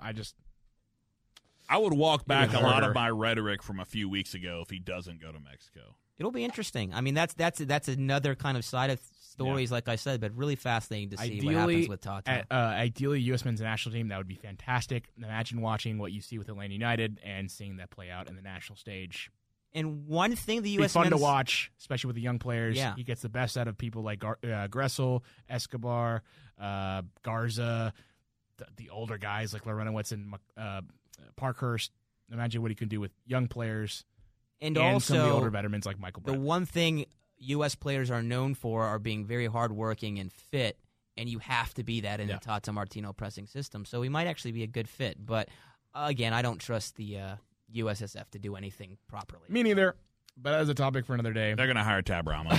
I would walk back a lot of my rhetoric from a few weeks ago if he doesn't go to Mexico. It'll be interesting. I mean, that's another kind of side of stories, like I said, but really fascinating to see what happens with Tata. Ideally, U.S. men's national team, that would be fantastic. Imagine watching what you see with Atlanta United and seeing that play out in the national stage. And one thing the U.S. It's fun to watch, especially with the young players. Yeah. He gets the best out of people like Gressel, Escobar, Garza, the older guys like Lorenowitz and Parkhurst. Imagine what he can do with young players. And also, some of the older veterans like Michael Brett. The one thing U.S. players are known for are being very hardworking and fit, and you have to be that in the Tata Martino pressing system. So he might actually be a good fit. But, again, I don't trust the USSF to do anything properly. Me neither, but that's a topic for another day. They're going to hire Tab Rama.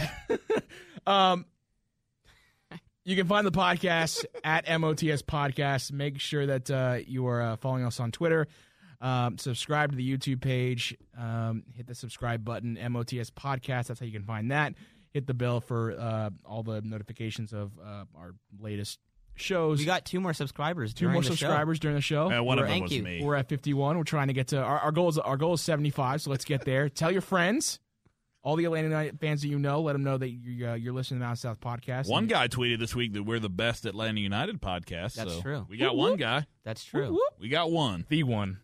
You can find the podcast at MOTS Podcast. Make sure that you are following us on Twitter. Subscribe to the YouTube page. Hit the subscribe button, MOTS Podcast. That's how you can find that. Hit the bell for all the notifications of our latest shows. We got 2 more subscribers. During the show. One of them was me. We're at 51. We're trying to get to our goal is 75. So let's get there. Tell your friends. All the Atlanta United fans that you know, let them know that you're listening to Mountain South Podcast. One guy tweeted this week that we're the best Atlanta United podcast. That's true. We got one guy. That's true. We got one. The one.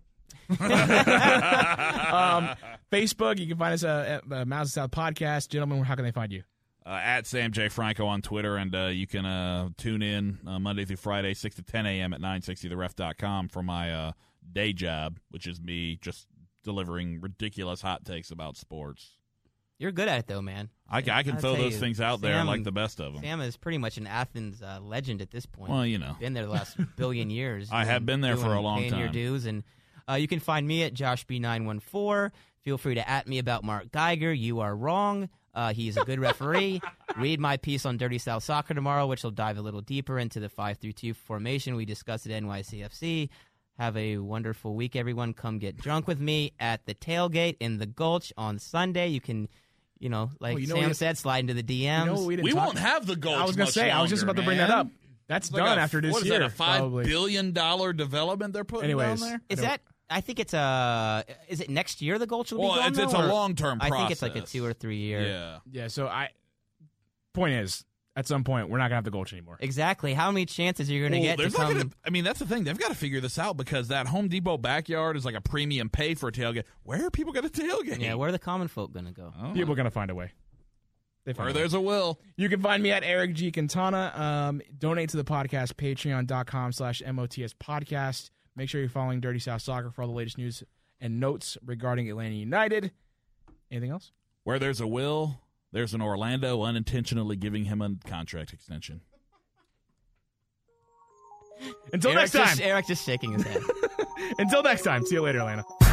Facebook, you can find us at Mountain South Podcast. Gentlemen, how can they find you? At Sam J. Franco on Twitter, and you can tune in Monday through Friday, 6 to 10 a.m. at 960theref.com for my day job, which is me just delivering ridiculous hot takes about sports. You're good at it, though, man. I can throw those things out there like the best of them. Sam is pretty much an Athens legend at this point. Well, you know. Been there the last billion years. I have been there for a long time. Paying your dues. And you can find me at JoshB914. Feel free to at me about Mark Geiger. You are wrong. He's a good referee. Read my piece on Dirty South Soccer tomorrow, which will dive a little deeper into the 5-3-2 formation we discussed at NYCFC. Have a wonderful week, everyone. Come get drunk with me at the tailgate in the Gulch on Sunday. You can, Sam said, slide into the DMs. We won't have the Gulch. I was going to say, I was just about to bring that up. That's done after this year. What is that, a $5 billion development they're putting down there? Is that? I think it's is it next year the Gulch will be gone? It's a long-term process. I think it's like a 2 or 3 year. Yeah. So point is, at some point, we're not going to have the Gulch anymore. Exactly. How many chances are you going to get to come? That's the thing. They've got to figure this out because that Home Depot backyard is like a premium pay for a tailgate. Where are people going to tailgate? Yeah, where are the common folk going to go? People are going to find a way. Where there's a will. You can find me at Eric G. Quintana. Donate to the podcast, patreon.com/MOTS podcast. Make sure you're following Dirty South Soccer for all the latest news and notes regarding Atlanta United. Anything else? Where there's a will, there's an Orlando unintentionally giving him a contract extension. Until next time. Eric just shaking his head. Until next time. See you later, Atlanta.